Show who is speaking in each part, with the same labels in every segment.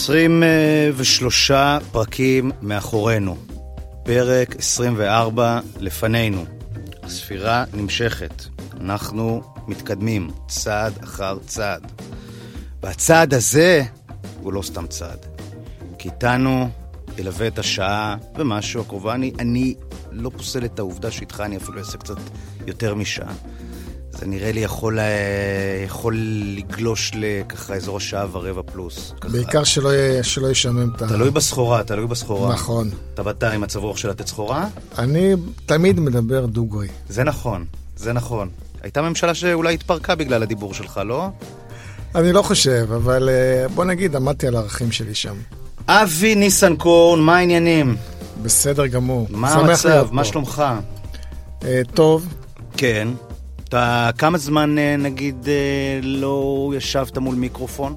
Speaker 1: 23 פרקים מאחורינו. פרק 24 לפנינו. הספירה נמשכת. אנחנו מתקדמים צעד אחר צעד. והצעד הזה הוא לא סתם צעד. כי איתנו ילווה את השעה ומשהו הקרובה. אני לא פוסל את העובדה שאיתך אני אפילו אעשה קצת יותר משעה. זה נראה לי יכול לגלוש לככה אזור השעה ורבע פלוס.
Speaker 2: בעיקר שלא ישמם את ה...
Speaker 1: תלוי בסחורה.
Speaker 2: נכון.
Speaker 1: אתה באת עם מצב רוח של לתת סחורה?
Speaker 2: אני תמיד מדבר דוגרי.
Speaker 1: זה נכון. הייתה ממשלה שאולי התפרקה בגלל הדיבור שלך, לא?
Speaker 2: אני לא חושב, אבל בוא נגיד, עמדתי על הערכים שלי שם.
Speaker 1: אבי ניסנקורן, מה העניינים?
Speaker 2: בסדר גמור.
Speaker 1: מה המצב? מה שלומך?
Speaker 2: טוב.
Speaker 1: כן. אתה כמה זמן, נגיד, לא ישבת מול מיקרופון?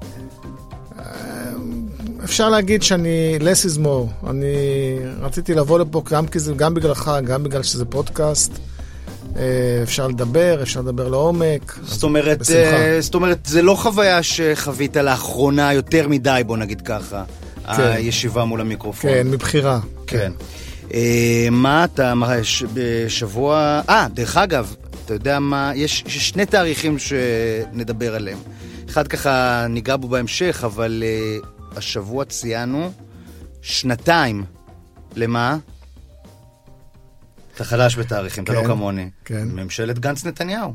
Speaker 2: אפשר להגיד שאני less is more. אני רציתי לבוא לפה גם בגללך, גם בגלל שזה פודקאסט. אפשר לדבר לעומק.
Speaker 1: זאת אומרת, זה לא חוויה שחווית לאחרונה יותר מדי, בוא נגיד ככה, הישיבה מול המיקרופון.
Speaker 2: כן, מבחירה.
Speaker 1: כן. מה אתה, בשבוע... דרך אגב, אתה יודע מה, יש שני תאריכים שנדבר עליהם. אחד ככה ניגע בו בהמשך, אבל השבוע ציינו 2 למה? אתה חדש בתאריכים, אתה לא כמוני.
Speaker 2: כן.
Speaker 1: ממשלת גנץ נתניהו.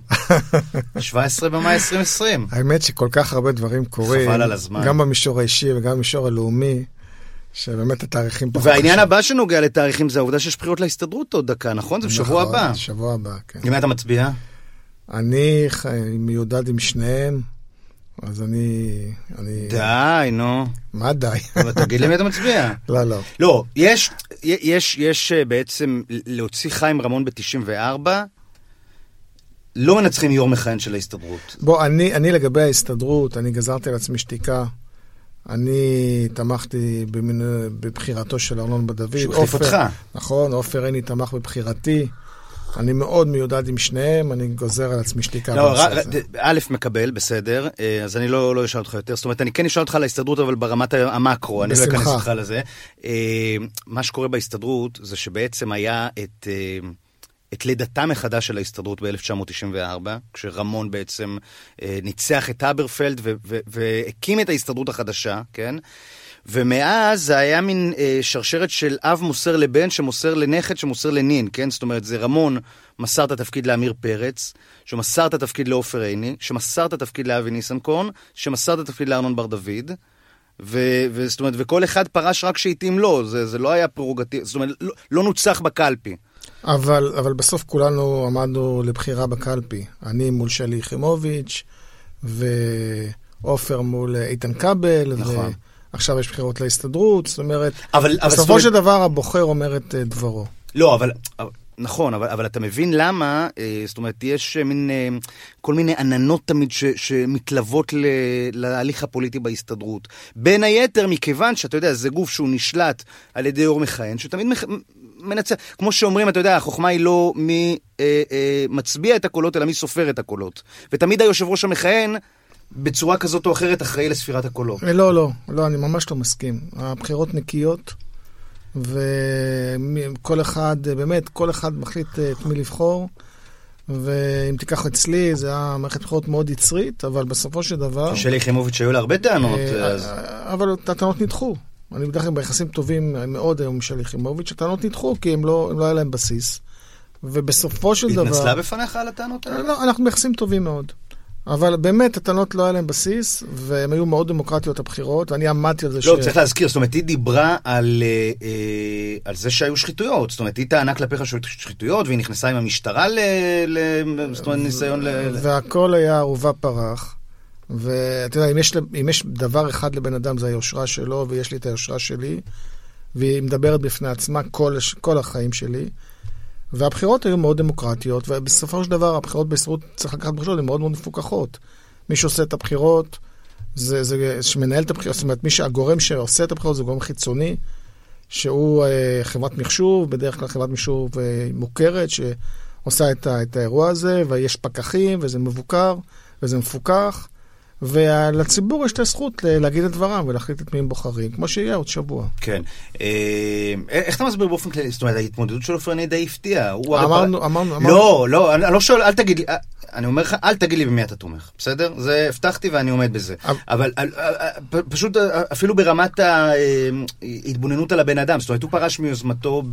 Speaker 1: 17 במאי 2020.
Speaker 2: האמת שכל כך הרבה דברים קורים.
Speaker 1: חבל על הזמן.
Speaker 2: גם במישור האישי וגם במישור הלאומי, שבאמת התאריכים פחות...
Speaker 1: והעניין הבא שנוגע לתאריכים זה העובדה שיש בחירות להסתדרות עוד דקה, נכון? זה בשבוע הבא.
Speaker 2: נכון, שבוע הבא, כן.
Speaker 1: למי אתה מצביע?
Speaker 2: אני מיודד עם שניהם, אז אני...
Speaker 1: די, נו.
Speaker 2: מה די?
Speaker 1: אבל תגיד למי אתה מצביע.
Speaker 2: לא.
Speaker 1: לא, יש בעצם להוציא חיים רמון ב-94, לא מנצחים יו"ר מכהן של ההסתדרות.
Speaker 2: בוא, אני לגבי ההסתדרות, אני גזרתי על עצמי שתיקה. אני תמכתי בבחירתו של ארנון בר-דוד.
Speaker 1: שהוא החליף אותך.
Speaker 2: נכון, עופר עיני תמך בבחירתי. אני מאוד מיודד עם שניהם, אני גוזר על עצמי שתיקה.
Speaker 1: א' מקבל, בסדר, אז אני לא אשאל אותך יותר, זאת אומרת, אני כן אשאל אותך על ההסתדרות, אבל ברמת המקרו, אני לא אכנס אותך לזה. מה שקורה בהסתדרות, זה שבעצם היה את לידתה מחדש של ההסתדרות ב-1994, כשרמון בעצם ניצח את הברפלד והקים את ההסתדרות החדשה, כן? ומאז זה היה מין שרשרת של אב מוסר לבן, שמוסר לנכד, שמוסר לנין, כן? זאת אומרת, זה רמון מסר את התפקיד לאמיר פרץ, שמסר את התפקיד לעופר עיני, שמסר את התפקיד לאבי ניסנקורן, שמסר את התפקיד לארנון בר-דוד, זאת אומרת, וכל אחד פרש רק שהתאים לו, זה לא היה פררוגטיב, זאת אומרת, לא נוצח בקלפי.
Speaker 2: אבל בסוף כולנו עמדנו לבחירה בקלפי. אני מול שלי יחימוביץ' ועופר מול איתן כבל,
Speaker 1: נכון.
Speaker 2: עכשיו יש בחירות להסתדרות, זאת אומרת, בסופו של דבר הבוחר אומר את דברו.
Speaker 1: לא, נכון, אבל אתה מבין למה, זאת אומרת, יש כל מיני עננות תמיד שמתלוות להליך הפוליטי בהסתדרות. בין היתר, מכיוון שאתה יודע, זה גוף שהוא נשלט על ידי יו"ר מכהן, שתמיד מנצח, כמו שאומרים, אתה יודע, החוכמה היא לא מי מצביע את הקולות, אלא מי סופר את הקולות. ותמיד היושב ראש המכהן, בצורה כזאת או אחרת, אחראי לספירת הקולות.
Speaker 2: לא, אני ממש לא מסכים. הבחירות נקיות, וכל אחד, באמת, כל אחד מחליט את מי לבחור, ואם תיקח אצלי, זה היה מערכת בחירות מאוד יצרית, אבל בסופו של דבר... שלי יחימוביץ' היו לה הרבה טענות.
Speaker 1: אבל
Speaker 2: הטענות נדחו. אני בדרך כלל ביחסים טובים מאוד היום עם שלי יחימוביץ', הטענות נדחו, כי הם לא היה להם בסיס. ובסופו של דבר...
Speaker 1: התנצלה בפניך על הטענות האלה?
Speaker 2: לא, אנחנו ביחסים טובים מאוד. אבל באמת, הטענות לא היה להם בסיס, והם היו מאוד דמוקרטיות הבחירות, ואני עמדתי על זה
Speaker 1: לא, צריך להזכיר, זאת אומרת, היא דיברה על זה שהיו שחיתויות, זאת אומרת, היא טענה כלפיך שחיתויות, והיא נכנסה עם המשטרה זאת אומרת, ניסיון
Speaker 2: והכל היה ערובה פרח, ואתה יודע, אם יש דבר אחד לבן אדם, זה היושרה שלו, ויש לי את היושרה שלי, והיא מדברת בפני עצמה כל החיים שלי, והבחירות היו מאוד דמוקרטיות, ובסופו של דבר הבחירות בהסתדרות, צריך לקחת בחירות, הן מאוד מאוד מפוקחות. מי שעושה את הבחירות, זה שמנהל את הבחירות, זאת אומרת, הגורם שעושה את הבחירות זה גורם חיצוני, שהוא חברת מחשוב, בדרך כלל חברת מחשוב מוכרת, שעושה את האירוע הזה, ויש פקחים, וזה מבוקר, וזה מפוקח, ולציבור יש את הזכות להגיד את דברם ולהחליט את מי הם בוחרים, כמו שיהיה עוד שבוע.
Speaker 1: כן. איך אתה מסביר באופן כללי? זאת אומרת, ההתמודדות של עופר די הפתיעה.
Speaker 2: אמרנו.
Speaker 1: לא, אני לא שואל, אל תגיד לי, אני אומר לך, אל תגיד לי במי אתה תומך, בסדר? זה הבטחתי ואני עומד בזה. אבל פשוט אפילו ברמת ההתבוננות על הבן אדם, זאת אומרת, הוא פרש מיוזמתו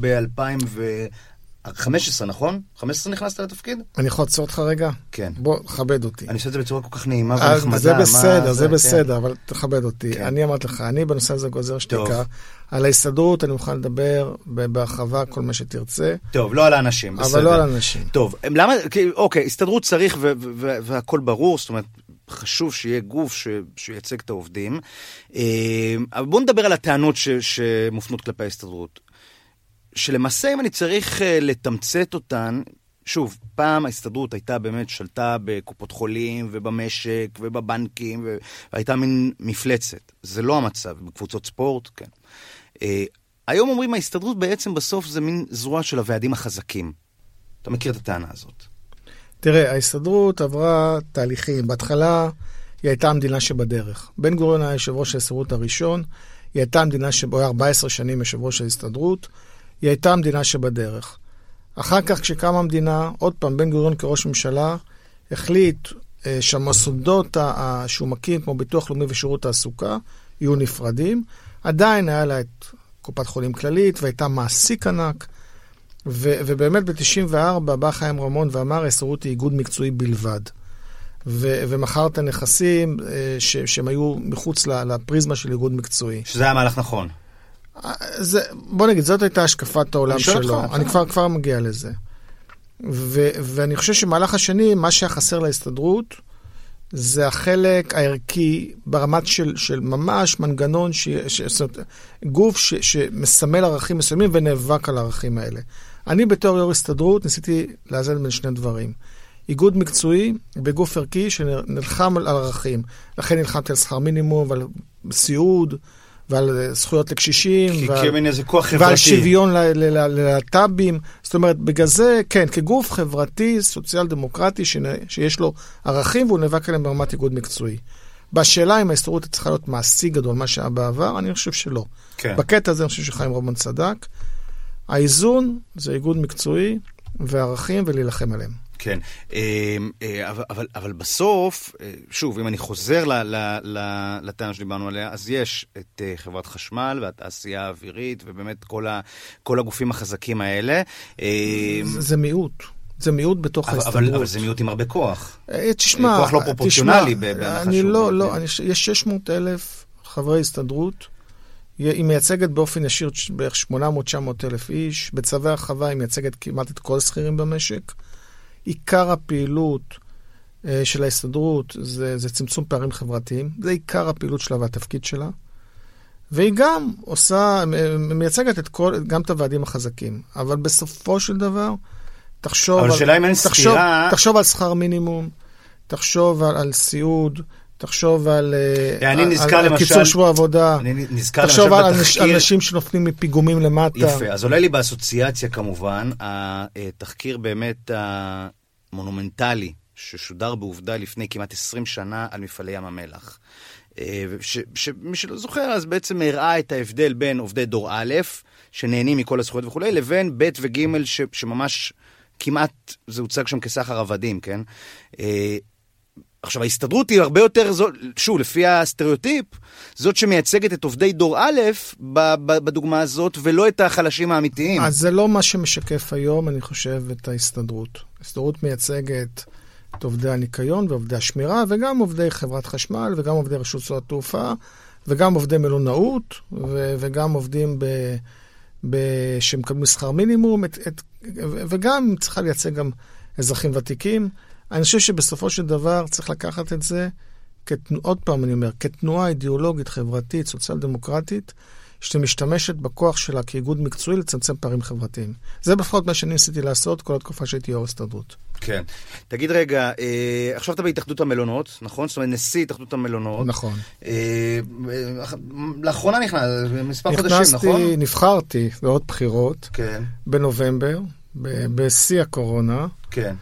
Speaker 1: ב-2015, נכון? 15 נכנסת לתפקיד?
Speaker 2: אני יכול לעצור אותך רגע?
Speaker 1: כן.
Speaker 2: בוא, תכבד אותי.
Speaker 1: אני עושה את זה בצורה כל כך נעימה ונחמדה.
Speaker 2: זה בסדר, זה בסדר, אבל תכבד אותי. אני אמרתי לך, אני בנושא הזה גוזר שתיקה. על ההסתדרות אני מוכן לדבר בהרחבה כל מה שתרצה.
Speaker 1: טוב, לא על האנשים, בסדר.
Speaker 2: אבל לא על האנשים.
Speaker 1: טוב, למה, אוקיי, הסתדרות צריך והכל ברור, זאת אומרת, חשוב שיהיה גוף שייצג את העובדים. אבל בואו נדבר על הטענות שמופנות כלפי ההסתדרות. שלמעשה אם אני צריך לתמצת אותן, שוב, פעם ההסתדרות הייתה באמת שלטה בקופות חולים ובמשק ובבנקים, והייתה מין מפלצת. זה לא המצב, בקבוצות ספורט, כן. היום אומרים, ההסתדרות בעצם בסוף זה מין זרוע של הוועדים החזקים. אתה מכיר את הטענה הזאת?
Speaker 2: תראה, ההסתדרות עברה תהליכים. בהתחלה היא הייתה המדינה שבדרך. בן גוריון היה יושב ראש ההסתדרות הראשון, היא הייתה המדינה שבו היה 14 שנים יושב ראש ההסתדרות, היא הייתה המדינה שבדרך. אחר כך כשקמה המדינה, עוד פעם, בן גוריון כראש ממשלה, החליט שהמוסדות שהוא מקים, כמו ביטוח לאומי ושירות תעסוקה, יהיו נפרדים. עדיין היה לה את קופת חולים כללית, והייתה מעסיק ענק, ובאמת ב-94 בא חיים רמון ואמר, ההסתדרות היא איגוד מקצועי בלבד. ומחר את הנכסים שהם היו מחוץ לפריזמה של איגוד מקצועי.
Speaker 1: שזה היה מהלך נכון.
Speaker 2: בוא נגיד, זאת הייתה השקפת העולם שלו. אני כבר מגיע לזה. ואני חושב שמהלך השני, מה שהיה חסר להסתדרות, זה החלק הערכי ברמת של ממש מנגנון, גוף שמסמל ערכים מסוימים ונאבק על הערכים האלה. אני בתור יו"ר הסתדרות ניסיתי לאזן בין שני דברים. איגוד מקצועי בגוף ערכי שנלחם על ערכים. לכן נלחמתי על שכר מינימום ועל סיעוד, ועל זכויות לקשישים, ועל שוויון ללהט"בים. זאת אומרת, בגלל זה, כן, כגוף חברתי, סוציאל דמוקרטי, שיש לו ערכים, והוא נאבק עליהם ברמת איגוד מקצועי. בשאלה אם ההסתדרות צריכה להיות מעשי גדול, מה שהיה בעבר, אני חושב שלא.
Speaker 1: כן.
Speaker 2: בקטע הזה אני חושב שחיים רמון צדק. האיזון זה איגוד מקצועי וערכים ולהילחם עליהם.
Speaker 1: כן, אבל בסוף, שוב, אם אני חוזר לטענה שדיברנו עליה, אז יש את חברת חשמל והתעשייה האווירית, ובאמת כל הגופים החזקים האלה.
Speaker 2: זה מיעוט. זה מיעוט בתוך ההסתדרות.
Speaker 1: אבל זה מיעוט עם הרבה כוח.
Speaker 2: תשמע,
Speaker 1: כוח לא פרופורציונלי.
Speaker 2: לא, יש 600,000 חברי הסתדרות, היא מייצגת באופן ישיר בערך 800-900 אלף איש, בצווי הרחבה היא מייצגת כמעט את כל השכירים במשק. עיקר הפעילות של ההסתדרות זה צמצום פערים חברתיים, זה עיקר הפעילות שלה והתפקיד שלה, והיא גם מייצגת גם את הוועדים החזקים, אבל בסופו של דבר, תחשוב על שכר מינימום, תחשוב על סיעוד, תחשוב על קיצור שבוע עבודה, תחשוב על אנשים שנופלים מפיגומים למטה.
Speaker 1: יפה, אז עולה לי באסוציאציה כמובן, התחקיר באמת המונומנטלי, ששודר בעובדה לפני כמעט 20 שנה על מפעלי ים המלח. שמי שלא זוכר, אז בעצם הראה את ההבדל בין עובדי דור א', שנהנים מכל הזכויות וכו', לבין ב' וג' שממש כמעט זה הוצג שם כסחר עבדים, כן? עכשיו, ההסתדרות היא הרבה יותר, שוב, לפי הסטריאוטיפ, זאת שמייצגת את עובדי דור א' בדוגמה הזאת, ולא את החלשים האמיתיים.
Speaker 2: אז זה לא מה שמשקף היום, אני חושב, את ההסתדרות. ההסתדרות מייצגת את עובדי הניקיון ועובדי השמירה, וגם עובדי חברת חשמל, וגם עובדי רשות שדות התעופה, וגם עובדי מלונאות, וגם עובדים שמקבלים שכר מינימום, וגם צריכה לייצג גם אזרחים ותיקים. אני חושב שבסופו של דבר צריך לקחת את זה, עוד פעם אני אומר, כתנועה אידיאולוגית, חברתית, סוציאל דמוקרטית, שמשתמשת בכוח שלה כאיגוד מקצועי לצמצם פערים חברתיים. זה בפחות מה שאני ניסיתי לעשות כל התקופה שהייתי יו"ר הסתדרות.
Speaker 1: כן. תגיד רגע, עכשיו אתה בהתאחדות המלונות, נכון? זאת אומרת, נשיא התאחדות המלונות.
Speaker 2: נכון.
Speaker 1: לאחרונה מספר חודשים, נכון?
Speaker 2: נבחרתי בעוד בחירות.
Speaker 1: כן.
Speaker 2: בנובמבר, בשיא הקורונה.
Speaker 1: כן.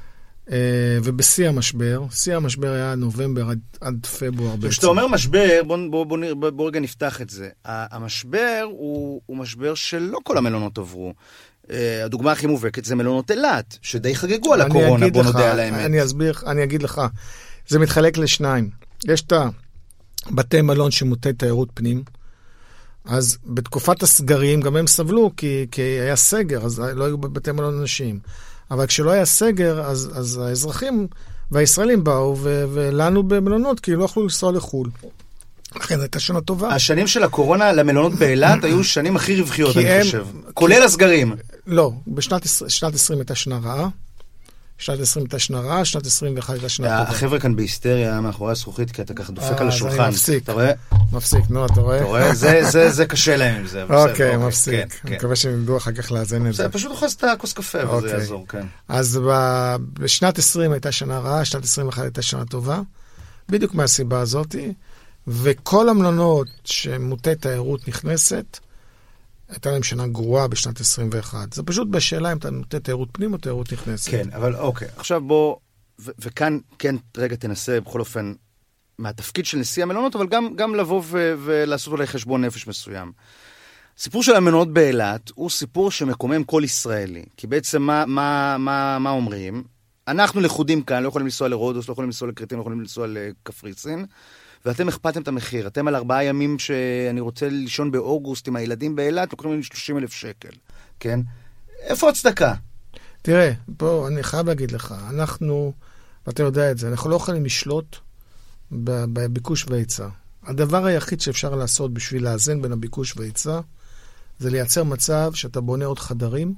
Speaker 2: ובשיא המשבר היה נובמבר עד פברואר בעצם.
Speaker 1: כשאתה אומר משבר, בוא רגע נפתח את זה. המשבר הוא משבר שלא כל המלונות עברו. הדוגמה הכי מובהקת זה מלונות אילת, שדי חגגו על הקורונה, בוא נודה על האמת.
Speaker 2: אני אגיד לך, זה מתחלק לשניים. יש את בתי מלון שמוטי תיירות פנים, אז בתקופת הסגרים גם הם סבלו, כי היה סגר, אז לא היו בבתי מלון אנשים. אבל כשלא היה סגר, אז האזרחים והישראלים באו, ולנו במלונות, כי לא יכלו לנסוע לחול. לכן הייתה שנה טובה.
Speaker 1: השנים של הקורונה למלונות באילת היו שנים הכי רווחיות, אני חושב. כולל הסגרים.
Speaker 2: לא, שנת 20 הייתה שנה רעה. שנת 20 הייתה שנה רעה, שנת 21 הייתה שנה טובה.
Speaker 1: החבר'ה כאן בהיסטריה, מאחורי הזכוכית, כי אתה ככה דופק על השולחן.
Speaker 2: אני מפסיק.
Speaker 1: אתה רואה?
Speaker 2: מפסיק, אתה רואה?
Speaker 1: אתה רואה? זה קשה להם עם זה.
Speaker 2: אוקיי, מפסיק. אני מקווה שהם ידעו אחר כך לאזן את זה.
Speaker 1: פשוט אוכלס את הכוס קפה, וזה יעזור, כן.
Speaker 2: אז בשנת 20 הייתה שנה רעה, שנת 21 הייתה שנה טובה, בדיוק מהסיבה הזאת, וכל המלונות שמוטי תיירות נכנסת, הייתה להם שנה גרועה בשנת 21. זה פשוט בשאלה אם אתה נוטה תיירות פנים או תיירות נכנסת.
Speaker 1: כן, אבל אוקיי. עכשיו בוא, וכאן כן רגע תנסה בכל אופן מהתפקיד של נשיא המלונות, אבל גם לבוא ולעשות אולי חשבון נפש מסוים. הסיפור של המלונות באילת הוא סיפור שמקומם כל ישראלי. כי בעצם מה אומרים? אנחנו לכודים כאן, לא יכולים לנסוע לרודוס, לא יכולים לנסוע לקריטים, לא יכולים לנסוע לקפריסין, ואתם הכפלתם את המחיר. אתם על 4 ימים שאני רוצה לישון באוגוסט עם הילדים באילת, לוקחים לי 30,000 שקל. כן? איפה הצדקה?
Speaker 2: תראה, פה אני חייב להגיד לך, אנחנו, ואתה יודע את זה, אנחנו לא יכולים לשלוט בביקוש והיצע. הדבר היחיד שאפשר לעשות בשביל לאזן בין הביקוש והיצע, זה לייצר מצב שאתה בונה עוד חדרים,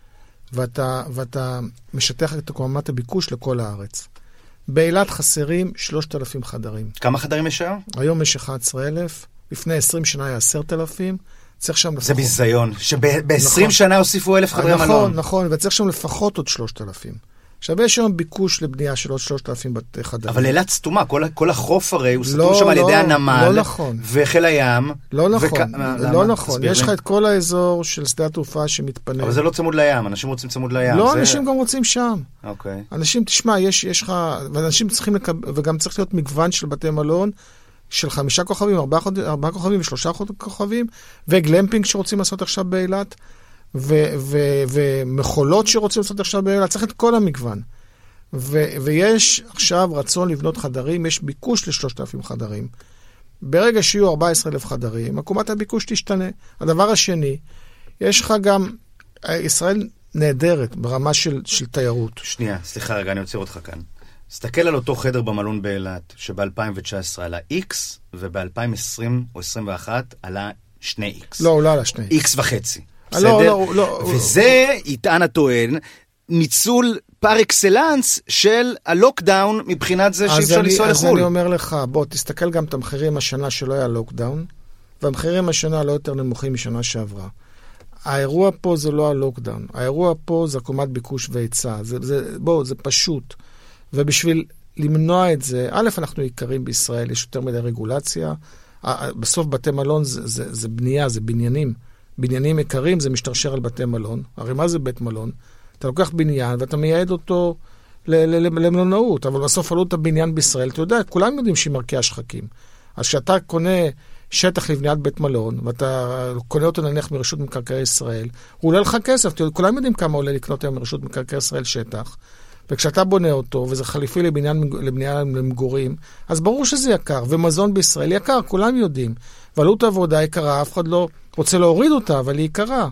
Speaker 2: ואתה משטח את קומת הביקוש לכל הארץ. באילת חסרים 3,000 חדרים.
Speaker 1: כמה חדרים יש היום?
Speaker 2: היום יש 11,000, לפני 20 שנה היה 10,000, צריך שם לפחות...
Speaker 1: זה ביזיון, שב-20 שנה הוסיפו 1,000 חדרי מלון.
Speaker 2: נכון, וצריך שם לפחות עוד 3,000. עכשיו יש היום ביקוש לבנייה של עוד 3,000 בתי חדרים.
Speaker 1: אבל אילת סתומה, כל החוף הרי הוא סתום שם על ידי הנמל,
Speaker 2: לא נכון.
Speaker 1: וחיל הים.
Speaker 2: לא נכון, לא נכון. יש לך את כל האזור של שדה התעופה שמתפנה.
Speaker 1: אבל זה לא צמוד לים, אנשים רוצים צמוד לים.
Speaker 2: לא, אנשים גם רוצים שם.
Speaker 1: אוקיי.
Speaker 2: אנשים, תשמע, יש לך, ואנשים צריכים לקבל, וגם צריך להיות מגוון של בתי מלון, של 5 כוכבים, 4 כוכבים ו3 כוכבים, וגלמפינג שרוצים לעשות עכשיו באילת. ומחולות שרוצים לעשות עכשיו באילת, צריך את כל המגוון. ויש עכשיו רצון לבנות חדרים, יש ביקוש ל3,000 חדרים. ברגע שיהיו 14,000 חדרים, עקומת הביקוש תשתנה. הדבר השני, יש לך גם, ישראל נהדרת ברמה של תיירות.
Speaker 1: שנייה, סליחה רגע, אני עוצר אותך כאן. תסתכל על אותו חדר במלון באילת, שב-2019 עלה X, וב-2020 או 2021 עלה 2X.
Speaker 2: לא, הוא לא עלה 2X.
Speaker 1: X וחצי.
Speaker 2: לא.
Speaker 1: וזה, יטען הטוען, ניצול פר אקסלנס של הלוקדאון מבחינת זה שאפשר לנסוע לחול.
Speaker 2: אז אני אומר לך, בוא, תסתכל גם את המחירים השנה שלא היה לוקדאון, והמחירים השנה לא יותר נמוכים משנה שעברה. האירוע פה זה לא הלוקדאון. האירוע פה זה עקומת ביקוש והיצע. בוא, זה פשוט. ובשביל למנוע את זה, א', אנחנו יקרים בישראל, יש יותר מדי רגולציה. בסוף בתי מלון זה בנייה, זה בניינים. בניינים יקרים, זה משתרשר על בתי מלון. הרי מה זה בית מלון? אתה לוקח בניין ואתה מייעד אותו למלונאות, אבל בסוף עלות הבניין בישראל, אתה יודע, כולם יודעים שהיא מרקיעה שחקים. אז כשאתה קונה שטח לבניית בית מלון, ואתה קונה אותו נניח מרשות מקרקעי ישראל, הוא עולה לך כסף, כולם יודעים כמה עולה לקנות היום מרשות מקרקעי ישראל שטח, וכשאתה בונה אותו, וזה חליפי לבנייה למגורים, אז ברור שזה יקר, ומזון בישראל יקר, כולם יודעים. ועלות העבודה יקרה, אף אחד לא רוצה להוריד אותה, אבל היא יקרה.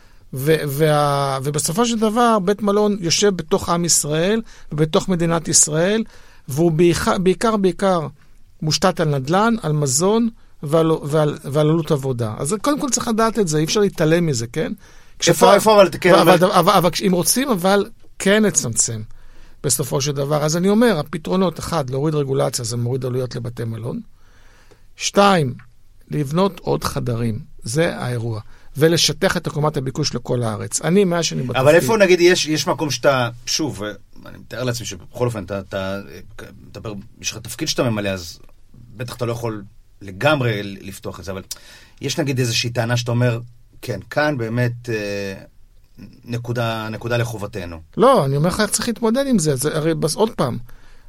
Speaker 2: ובסופו של דבר, בית מלון יושב בתוך עם ישראל, ובתוך מדינת ישראל, והוא בעיקר מושתת על נדל"ן, על מזון, ועל עלות עבודה. אז קודם כל צריך לדעת את זה, אי אפשר להתעלם מזה, כן?
Speaker 1: איפה אבל תקן?
Speaker 2: אבל אם רוצים, אבל כן לצמצם. בסופו של דבר. אז אני אומר, הפתרונות, 1, להוריד רגולציה, זה מוריד עלויות לבתי מלון. 2, לבנות עוד חדרים. זה האירוע. ולשטח את עקומת הביקוש לכל הארץ. אני 100 שנים בתפקיד.
Speaker 1: אבל איפה נגיד יש מקום שאתה, שוב, אני מתאר לעצמי שבכל אופן, יש לך תפקיד שאתה ממלא, אז בטח אתה לא יכול לגמרי לפתוח את זה, אבל יש נגיד איזושהי טענה שאתה אומר, כן, כאן באמת נקודה לחובתנו.
Speaker 2: לא, אני אומר לך איך צריך להתמודד עם זה. הרי עוד פעם,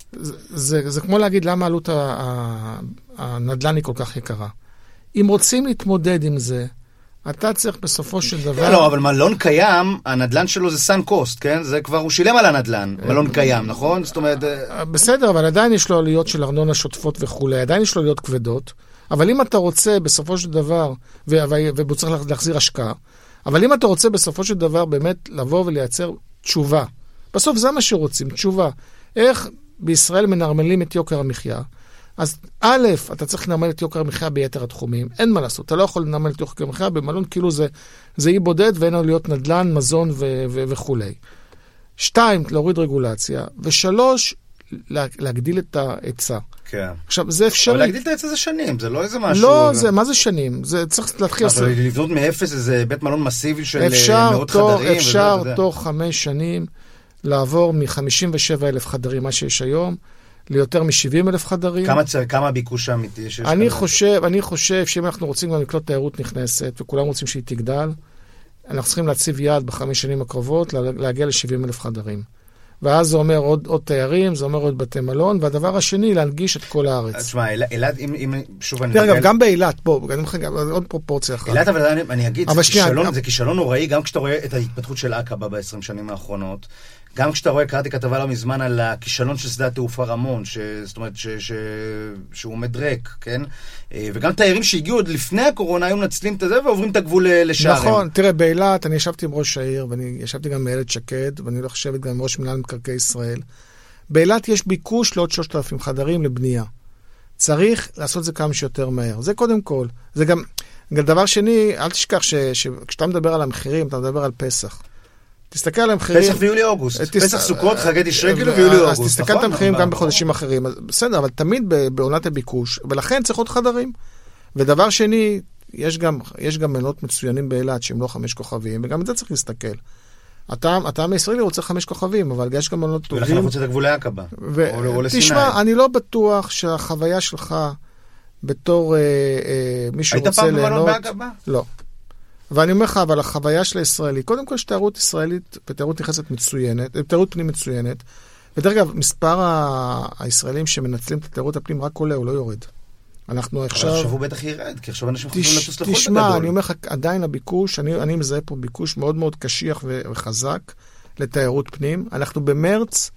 Speaker 2: זה כמו להגיד למה עלות הנדל"ן היא כל כך יקרה. אם רוצים להתמודד עם זה, אתה צריך בסופו של דבר...
Speaker 1: לא, אבל מלון קיים, הנדל"ן שלו זה סן קוסט, כן? זה כבר, הוא שילם על הנדל"ן, מלון קיים, נכון? זאת אומרת...
Speaker 2: בסדר, אבל עדיין יש לו עלויות של ארנונה שוטפות וכולי, עדיין יש לו עלויות כבדות, אבל אם אתה רוצה בסופו של דבר, והוא צריך להחזיר השקעה, אבל אם אתה רוצה בסופו של דבר באמת לבוא ולייצר תשובה, בסוף זה מה שרוצים, תשובה. איך בישראל מנרמלים את יוקר המחיה? אז א', אתה צריך לנרמל את יוקר המחיה ביתר התחומים. אין מה לעשות, אתה לא יכול לנרמל את יוקר המחיה במלון, כאילו זה אי בודד ואין עלויות נדל"ן, מזון וכולי. 2, להוריד רגולציה. ו3, להגדיל את ההיצע.
Speaker 1: כן.
Speaker 2: עכשיו, זה אפשרי.
Speaker 1: אבל להגדיל את ההיצע זה שנים, זה לא איזה משהו...
Speaker 2: לא, מה זה שנים? זה צריך להתחיל...
Speaker 1: אבל לבנות מאפס איזה בית מלון מסיבי של מאות חדרים.
Speaker 2: אפשר תוך 5 שנים לעבור מ-57,000 חדרים, מה שיש היום, ליותר מ-70,000 חדרים.
Speaker 1: כמה ביקוש האמיתי שיש?
Speaker 2: אני חושב שאם אנחנו רוצים גם לקלוט תיירות נכנסת, וכולם רוצים שהיא תגדל, אנחנו צריכים להציב יעד ב5 שנים הקרובות, להגיע ל-70,000 חדרים. ואז זה אומר עוד תיירים, זה אומר עוד בתי מלון, והדבר השני, להנגיש את כל הארץ.
Speaker 1: תשמע, אילת, אם שוב אני...
Speaker 2: אגב, גם באילת, עוד פרופורציה אחת.
Speaker 1: אילת, אבל אני אגיד, זה כישלון נוראי, גם כשאתה רואה את ההתפתחות של עקבה ב-20 שנים האחרונות, גם כשאתה רואה, קראתי כתבה לא מזמן על הכישלון של שדה התעופה רמון, זאת אומרת שהוא עומד ריק, כן? וגם תיירים שהגיעו עוד לפני הקורונה, היו מנצלים את זה ועוברים את הגבול לשערים.
Speaker 2: נכון, תראה, באילת, אני ישבתי עם ראש העיר, ואני ישבתי גם עם איילת שקד, ואני לא חושבת גם עם ראש מינהל מקרקעי ישראל. באילת יש ביקוש לעוד 3,000 חדרים לבנייה. צריך לעשות זה כמה שיותר מהר. זה קודם כל. זה גם דבר שני, אל תשכח שכשאתה מדבר על המחירים, אתה מדבר על פסח. תסתכל על המחירים...
Speaker 1: פסח ויולי-אוגוסט. פסח סוכות, חגי תשרי כאילו ויולי-אוגוסט.
Speaker 2: אז תסתכל על המחירים גם בחודשים אחרים. בסדר, אבל תמיד בעונת הביקוש, ולכן צריך עוד חדרים. ודבר שני, יש גם מלונות מצוינים באילת, שהם לא 5 כוכבים, וגם את זה צריך להסתכל. אתה מישראלי רוצה 5 כוכבים, אבל יש גם מלונות טובים.
Speaker 1: ולכן אנחנו רוצים את הגבולי עקבה. או לסיני.
Speaker 2: תשמע, אני לא בטוח שהחוויה שלך, בתור מי שרוצה ליהנות... היית פעם במלון בעקבה? לא. ואני אומר לך, אבל החוויה של הישראלי, קודם כל יש תיירות ישראלית ותיירות נכנסת מצוינת, תיירות פנים מצוינת, ודרך אגב, מספר הישראלים שמנצלים את התיירות הפנים רק עולה, הוא לא יורד. אנחנו עכשיו...
Speaker 1: אבל עכשיו הוא בטח ירד, כי עכשיו אנשים חושבים לטוס לחול בגדול.
Speaker 2: תשמע, אני אומר לך, עדיין הביקוש, אני מזהה פה ביקוש מאוד מאוד קשיח וחזק לתיירות פנים. אנחנו במרץ,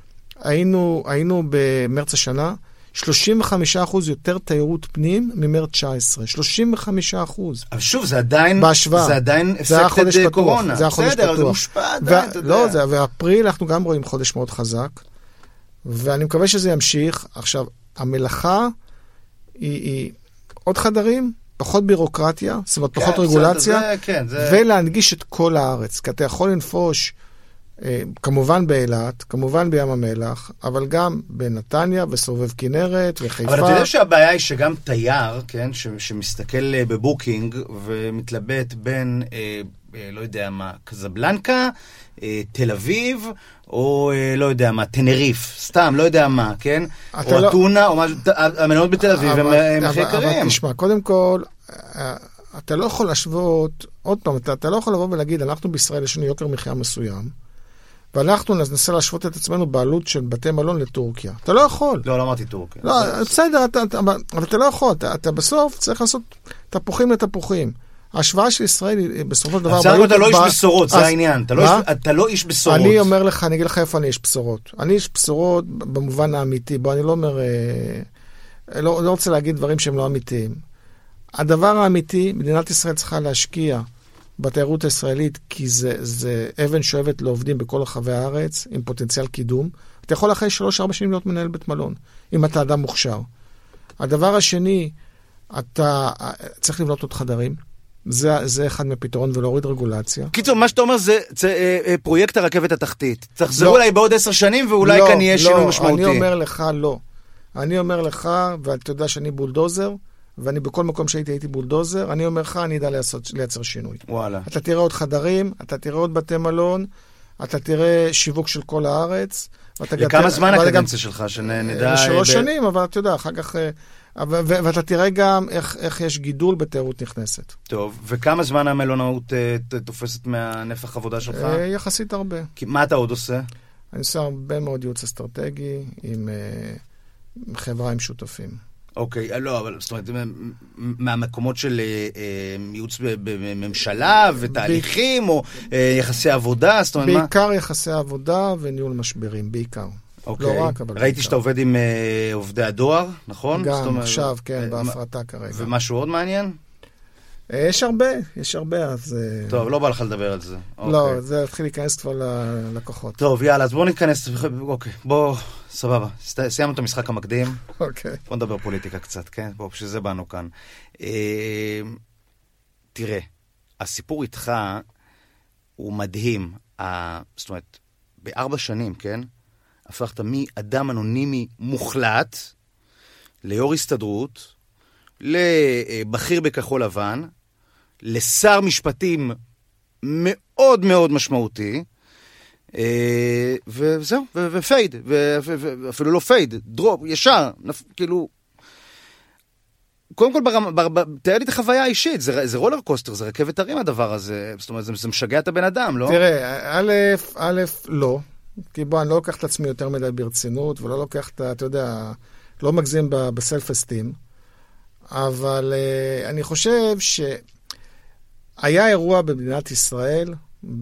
Speaker 2: היינו במרץ השנה, 35% יותר תיירות פנים ממרץ 19. 35%.
Speaker 1: אבל שוב, זה עדיין
Speaker 2: אפקטד
Speaker 1: קורונה.
Speaker 2: זה החודש פתוח.
Speaker 1: זה מושפע עדיין, אתה יודע.
Speaker 2: לא, ואפריל אנחנו גם רואים חודש מאוד חזק, ואני מקווה שזה ימשיך. עכשיו, המלאכה היא עוד חדרים, פחות בירוקרטיה, זאת אומרת, פחות רגולציה, ולהנגיש את כל הארץ. כי אתה יכול לנפוש כמובן באילת, כמובן בים המלח, אבל גם בנתניה וסובב כנרת וחיפה.
Speaker 1: אבל אתה יודע שהבעיה היא שגם תייר, כן, שמסתכל בבוקינג ומתלבט בין, לא יודע מה, קזבלנקה, תל אביב, או לא יודע מה, תנריף, סתם, לא יודע מה, כן? או אתונה, או משהו, המלונות בתל אביב הם הכי יקרים.
Speaker 2: אבל תשמע, קודם כל, אתה לא יכול להשוות, עוד פעם, אתה לא יכול לבוא ולהגיד, אנחנו בישראל יש לנו יוקר מחיה מסוים, ואנחנו ננסה להשוות את עצמנו בעלות של בתי מלון לטורקיה. אתה לא יכול.
Speaker 1: לא אמרתי טורקיה.
Speaker 2: לא, בסדר, אבל אתה לא יכול. אתה בסוף צריך לעשות תפוחים לתפוחים. ההשוואה של ישראל היא בסופו של דבר...
Speaker 1: אתה לא איש בשורות, זה העניין. אתה לא איש בשורות.
Speaker 2: אני אומר לך, אני אגיד לך איפה אני איש בשורות. אני איש בשורות במובן האמיתי. בוא, אני לא אומר... לא רוצה להגיד דברים שהם לא אמיתיים. הדבר האמיתי, מדינת ישראל צריכה להשקיע בתיירות הישראלית, כי זה אבן שואבת לעובדים בכל רחבי הארץ, עם פוטנציאל קידום. אתה יכול אחרי 3-4 שנים להיות מנהל בית מלון, אם אתה אדם מוכשר. הדבר השני, אתה צריך לבנות עוד חדרים. זה אחד מפתרון, ולהוריד רגולציה.
Speaker 1: קיצור, מה שאתה אומר זה פרויקט הרכבת התחתית. תחזרו אולי בעוד 10 שנים, ואולי כאן יהיה שינוי משמעותי.
Speaker 2: אני אומר לך, לא. אני אומר לך, ואתה יודע שאני בולדוזר, ואני בכל מקום שהייתי בולדוזר, אני אומר לך, אני אדע לייצר שינוי.
Speaker 1: וואלה.
Speaker 2: אתה תראה עוד חדרים, אתה תראה עוד בתי מלון, אתה תראה שיווק של כל הארץ.
Speaker 1: לכמה זמן הקדנציה שלך, שנדע...
Speaker 2: 3 שנים, אבל אתה יודע, אחר כך... ואתה תראה גם איך יש גידול בתיירות נכנסת.
Speaker 1: טוב, וכמה זמן המלונאות תופסת מהנפח עבודה שלך?
Speaker 2: יחסית הרבה.
Speaker 1: מה אתה עוד עושה?
Speaker 2: אני עושה הרבה מאוד ייעוץ אסטרטגי עם חברה עם שותפים.
Speaker 1: אוקיי, לא, אבל זאת אומרת, מהמקומות של ייעוץ בממשלה ותהליכים, או יחסי עבודה, זאת אומרת מה?
Speaker 2: בעיקר יחסי עבודה וניהול משברים, בעיקר.
Speaker 1: אוקיי.
Speaker 2: לא רק, אבל
Speaker 1: ראיתי שאתה עובד עם עובדי הדואר, נכון?
Speaker 2: גם עכשיו, כן, בהפרטה כרגע.
Speaker 1: ומשהו עוד מעניין?
Speaker 2: יש הרבה, אז...
Speaker 1: טוב, לא בא לך לדבר על זה.
Speaker 2: לא, זה התחיל להיכנס כבר ללקוחות.
Speaker 1: טוב, יאללה, אז בואו ניכנס, אוקיי, בואו, סבבה, סיימנו את המשחק המקדים.
Speaker 2: אוקיי.
Speaker 1: בואו נדבר פוליטיקה קצת, כן? בואו, בשביל זה באנו כאן. תראה, הסיפור איתך הוא מדהים. זאת אומרת, ב4 שנים, כן? הפכת מאדם אנונימי מוחלט, ליו"ר הסתדרות, לבכיר בכחול לבן, לשר משפטים מאוד מאוד משמעותי, וזהו, ופייד, ואפילו לא פייד, דרופ, ישר, כאילו... קודם כל, תאר לי את החוויה האישית, זה רולר קוסטר, זה רכבת הרים הדבר הזה, זאת אומרת, זה משגע את הבן אדם, לא?
Speaker 2: תראה, א', לא, כי בוא, אני לא לוקח את עצמי יותר מדי ברצינות, ולא לוקח את, אתה יודע, לא מגזים בסלף-אסטים, אבל אני חושב שהיה אירוע במדינת ישראל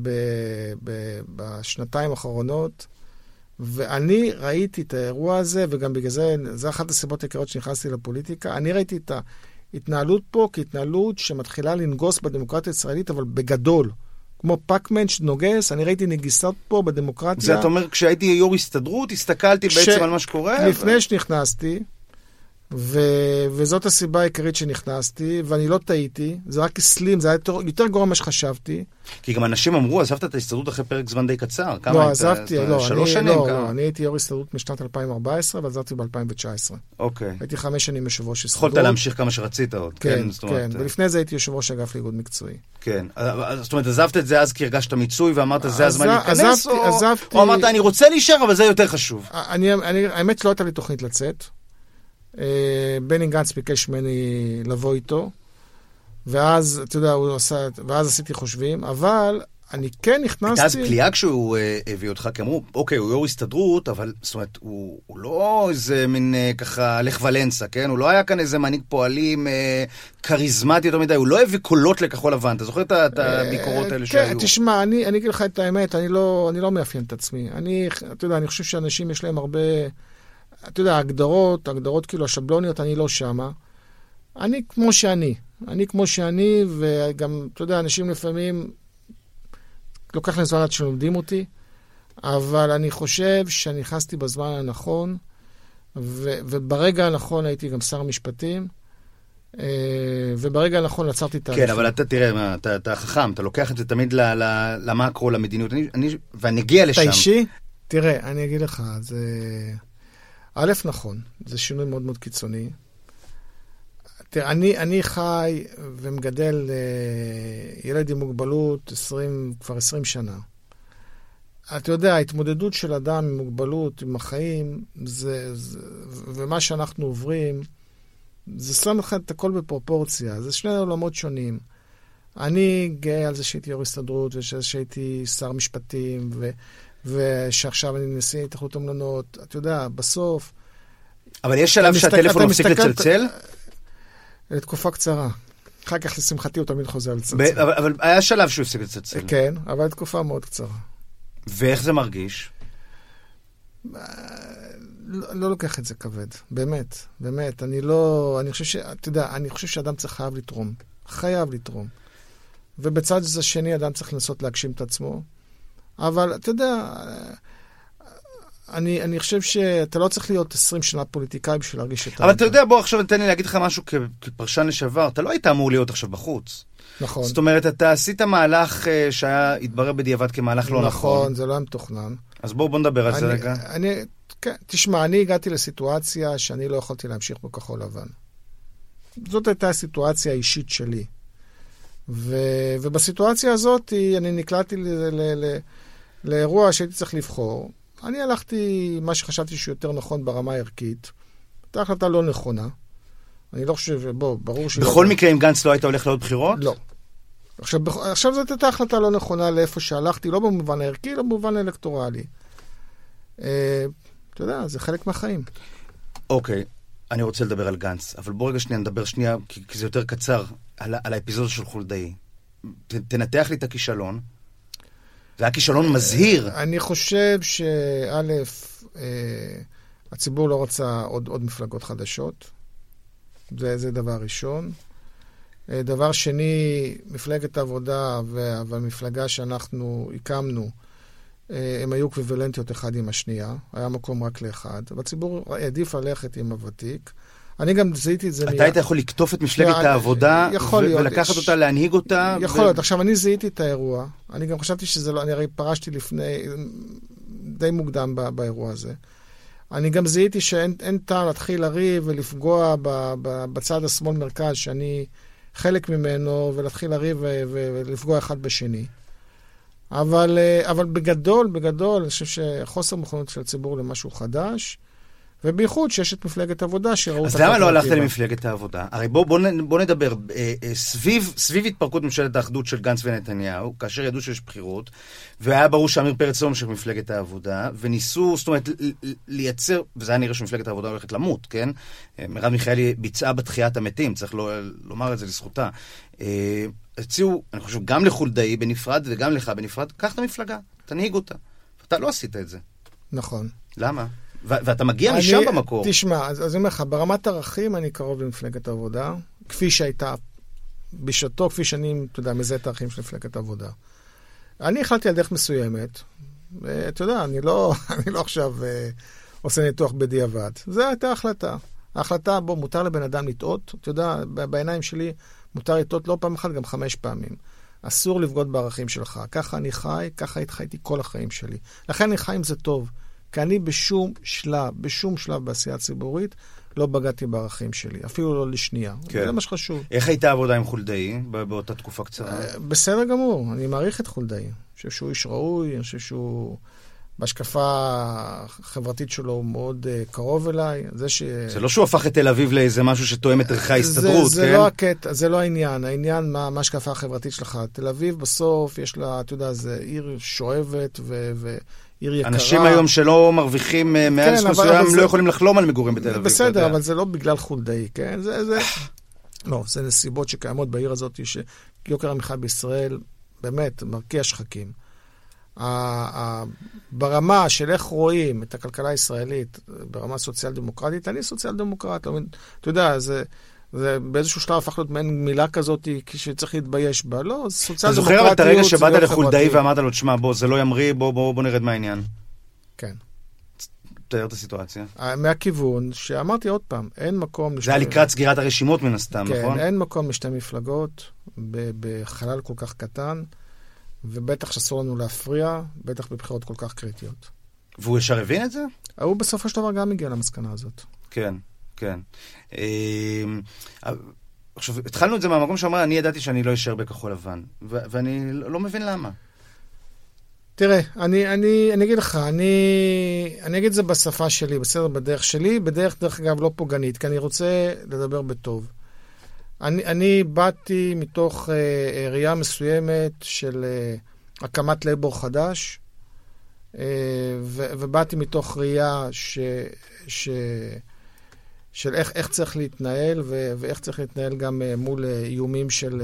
Speaker 2: בשנתיים האחרונות, ואני ראיתי את האירוע הזה, וגם בגלל זה, זה אחת הסיבות העיקריות שנכנסתי לפוליטיקה, אני ראיתי את ההתנהלות פה כהתנהלות שמתחילה לנגוס בדמוקרטיה הישראלית, אבל בגדול. כמו פאקמן שנוגס, אני ראיתי נגיסות פה בדמוקרטיה.
Speaker 1: זה אתה אומר, כשהייתי יו"ר הסתדרות, הסתכלתי בעצם על מה שקורה?
Speaker 2: לפני שנכנסתי, וזאת הסיבה העיקרית שנכנסתי, ואני לא טעיתי, זה רק הסלים, זה היה יותר גרוע מה שחשבתי.
Speaker 1: כי גם אנשים אמרו, עזבת את ההסתדרות אחרי פרק זמן די קצר.
Speaker 2: לא, עזבתי,
Speaker 1: 3 שנים?
Speaker 2: לא, אני הייתי יו"ר הסתדרות משנת 2014, ועזבתי ב-2019.
Speaker 1: אוקיי.
Speaker 2: הייתי 5 שנים יושב ראש הסתדרות.
Speaker 1: יכולת להמשיך כמה שרצית עוד.
Speaker 2: כן, כן, ולפני זה הייתי יושב ראש אגף לאיגוד מקצועי.
Speaker 1: כן, זאת אומרת, עזבת את זה אז כי הרגשת מיצוי, ואמרת, זה הזמן להיכנס,
Speaker 2: עזבתי.
Speaker 1: או אמרת, אני רוצה להישאר, אבל זה יותר חשוב.
Speaker 2: האמת שלא הייתה לי תוכנית לצאת. בני גנץ ביקש ממני לבוא איתו, ואז, אתה יודע, ואז עשיתי חושבים, אבל אני כן נכנסתי...
Speaker 1: הייתה אז פליאה כשהוא הביא אותך, כי אמרו, אוקיי, הוא יו"ר הסתדרות, אבל, זאת אומרת, הוא לא איזה מין ככה לך ולנסה, כן? הוא לא היה כאן איזה מנהיג פועלים כריזמטי יותר מדי, הוא לא הביא קולות לכחול לבן, אתה זוכר את הביקורות האלה שהיו?
Speaker 2: כן, תשמע, אני אגיד לך את האמת, אני לא מאפיין את עצמי. אתה יודע, אני חושב שאנשים יש להם הרבה... אתה יודע, הגדרות כאילו השבלוניות, אני לא שמה. אני כמו שאני, וגם, אתה יודע, אנשים לפעמים, לוקח להם זמן עד שלומדים אותי, אבל אני חושב שאני נכנסתי בזמן הנכון, וברגע הנכון הייתי גם שר המשפטים, וברגע הנכון עצרתי תהליכים.
Speaker 1: כן, אבל אתה תראה, אתה חכם, אתה לוקח את זה תמיד למקרו, למדיניות, ואני אגיע לשם.
Speaker 2: אתה אישי? תראה, אני אגיד לך, זה... א', נכון, זה שינוי מאוד מאוד קיצוני. תראה, אני חי ומגדל ילד עם מוגבלות כבר 20 שנה. אתה יודע, ההתמודדות של אדם עם מוגבלות, עם החיים, ומה שאנחנו עוברים, זה שם לך את הכל בפרופורציה. זה שני עולמות שונים. אני גאה על זה שהייתי יו"ר הסתדרות, ושהייתי שר משפטים, ושעכשיו אני נשיא התאחדות המלונות, אתה יודע, בסוף...
Speaker 1: אבל יש שלב שהטלפון מפסיק לצלצל?
Speaker 2: לתקופה קצרה. אחר כך לשמחתי הוא תמיד חוזר לצלצל.
Speaker 1: אבל היה שלב שהוא הפסיק לצלצל.
Speaker 2: כן, אבל לתקופה מאוד קצרה.
Speaker 1: ואיך זה מרגיש?
Speaker 2: לא לוקח את זה כבד, באמת, באמת. אני חושב שאדם חייב לתרום. חייב לתרום. ובצד זה שני, אדם צריך לנסות להגשים את עצמו. אבל אתה יודע, אני חושב שאתה לא צריך להיות 20 שנה פוליטיקאי בשביל להרגיש את...
Speaker 1: אבל אתה יודע, בוא עכשיו תן לי להגיד לך משהו כפרשן לשעבר, אתה לא היית אמור להיות עכשיו בחוץ.
Speaker 2: נכון.
Speaker 1: זאת אומרת, אתה עשית מהלך שהיה התברר בדיעבד כמהלך לא נכון.
Speaker 2: נכון, זה לא היה מתוכנן.
Speaker 1: אז בוא נדבר על זה רגע.
Speaker 2: כן, תשמע, אני הגעתי לסיטואציה שאני לא יכולתי להמשיך בכחול לבן. זאת הייתה הסיטואציה האישית שלי. ובסיטואציה הזאת אני נקלעתי לאירוע שהייתי צריך לבחור, אני הלכתי מה שחשבתי שהוא יותר נכון ברמה הערכית. הייתה החלטה לא נכונה. אני לא חושב, ברור ש...
Speaker 1: בכל מקרה, אם גנץ לא היית הולך לעוד בחירות?
Speaker 2: לא. עכשיו זאת הייתה החלטה לא נכונה לאיפה שהלכתי, לא במובן הערכי, לא במובן האלקטורלי. אתה יודע, זה חלק מהחיים.
Speaker 1: אוקיי, אני רוצה לדבר על גנץ, אבל בוא רגע שנייה, נדבר שנייה, כי זה יותר קצר, על האפיזודה של חולדאי. תנתח לי את הכישלון. זה היה כישלון מזהיר.
Speaker 2: אני חושב שא', הציבור לא רצה עוד מפלגות חדשות. זה דבר ראשון. דבר שני, מפלגת העבודה והמפלגה שאנחנו הקמנו, הם היו אקוויוולנטיות אחד עם השנייה. היה מקום רק לאחד. והציבור העדיף ללכת עם הוותיק. אני גם זיהיתי את זה...
Speaker 1: אתה היית יכול לקטוף את מפלגת העבודה ולקחת אותה, להנהיג אותה?
Speaker 2: יכול להיות. עכשיו, אני זיהיתי את האירוע. אני גם חשבתי שזה לא... אני הרי פרשתי לפני... די מוקדם באירוע הזה. אני גם זיהיתי שאין טעם להתחיל לריב ולפגוע בצד השמאל מרכז, שאני חלק ממנו, ולהתחיל לריב ולפגוע אחד בשני. אבל בגדול, אני חושב שחוסר מוכנות של הציבור למשהו חדש, ובייחוד שיש את מפלגת העבודה שראו...
Speaker 1: אז למה לא הלכת למפלגת העבודה? הרי בוא נדבר, סביב התפרקות ממשלת האחדות של גנץ ונתניהו, כאשר ידעו שיש בחירות, והיה ברור שאמיר פרץ לא ממשיך מפלגת העבודה, וניסו, זאת אומרת, לייצר, וזה היה נראה שמפלגת העבודה הולכת למות, כן? מרב מיכאלי ביצעה בתחיית המתים, צריך לומר את זה לזכותה. הציעו, אני חושב, גם לחולדאי בנפרד וגם לך בנפרד, קח את המפלגה, תנהיג אותה. אתה לא עשית את זה.
Speaker 2: נכון.
Speaker 1: למה? ואתה מגיע משם במקור.
Speaker 2: תשמע, אז אני אומר לך, ברמת ערכים אני קרוב למפלגת העבודה, כפי שהייתה בשעתו, כפי שאני, אתה יודע, מזהה את הערכים של מפלגת העבודה. אני החלטתי על דרך מסוימת, ואתה יודע, אני לא עכשיו עושה ניתוח בדיעבד. זו הייתה החלטה. ההחלטה בו מותר לבן אדם לטעות, אתה יודע, בעיניים שלי מותר לטעות לא פעם אחת, גם 5 פעמים. אסור לבגוד בערכים שלך. ככה אני חי, ככה התחייתי כל החיים שלי. לכן אני חי עם זה טוב. כי אני בשום שלב בעשייה הציבורית, לא בגעתי בערכים שלי, אפילו לא לשנייה.
Speaker 1: כן.
Speaker 2: זה מה שחשוב.
Speaker 1: איך הייתה עבודה עם חולדאי באותה תקופה קצרה?
Speaker 2: בסדר גמור, אני מעריך את חולדאי. אני חושב שהוא איש ראוי, אני חושב שהוא, בהשקפה החברתית שלו הוא מאוד קרוב אליי.
Speaker 1: זה לא שהוא הפך את תל אביב לאיזה משהו שתואם את ערכי ההסתדרות,
Speaker 2: כן? לא הקטע, זה לא העניין. העניין מה ההשקפה החברתית שלך. תל אביב בסוף יש לה, אתה יודע, זה עיר שואבת עיר יקרה.
Speaker 1: אנשים היום שלא מרוויחים מעל סכום מסוים, לא יכולים לחלום על מגורים בתל אביב.
Speaker 2: בסדר, אבל זה לא בגלל חולדאי, כן? לא, זה נסיבות שקיימות בעיר הזאת, שיוקר המחיה בישראל, באמת, מרקיע שחקים. ברמה של איך רואים את הכלכלה הישראלית, ברמה סוציאל-דמוקרטית, אני סוציאל-דמוקרט, אתה יודע, זה באיזשהו שלב הפך להיות מעין מילה כזאת שצריך להתבייש בה. לא, סוציאל דמוקרטיות.
Speaker 1: אתה זוכר את הרגע שבאת לחולדאי ואמרת לו, תשמע, בוא, זה לא ימריא, בוא נרד מהעניין.
Speaker 2: כן.
Speaker 1: תאר את הסיטואציה.
Speaker 2: מהכיוון שאמרתי עוד פעם, אין מקום...
Speaker 1: זה היה לקראת סגירת הרשימות מן הסתם, נכון?
Speaker 2: כן, אין מקום לשתי מפלגות בחלל כל כך קטן, ובטח שאסור לנו להפריע, בטח בבחירות כל כך קריטיות.
Speaker 1: והוא ישר הבין את זה?
Speaker 2: הוא בסופו של דבר גם הגיע למסקנה הזאת.
Speaker 1: כן. כן. עכשיו, התחלנו את זה מהמקום שאומר, אני ידעתי שאני לא אשאר בכחול לבן, ואני לא מבין למה.
Speaker 2: תראה, אני אגיד לך, אני אגיד זה בשפה שלי, בסדר, בדרך שלי, דרך אגב לא פוגענית, כי אני רוצה לדבר בטוב. אני באתי מתוך ראייה מסוימת של הקמת לייבור חדש, ובאתי מתוך ראייה של איך צריך להתנהל, ואיך צריך להתנהל גם מול איומים של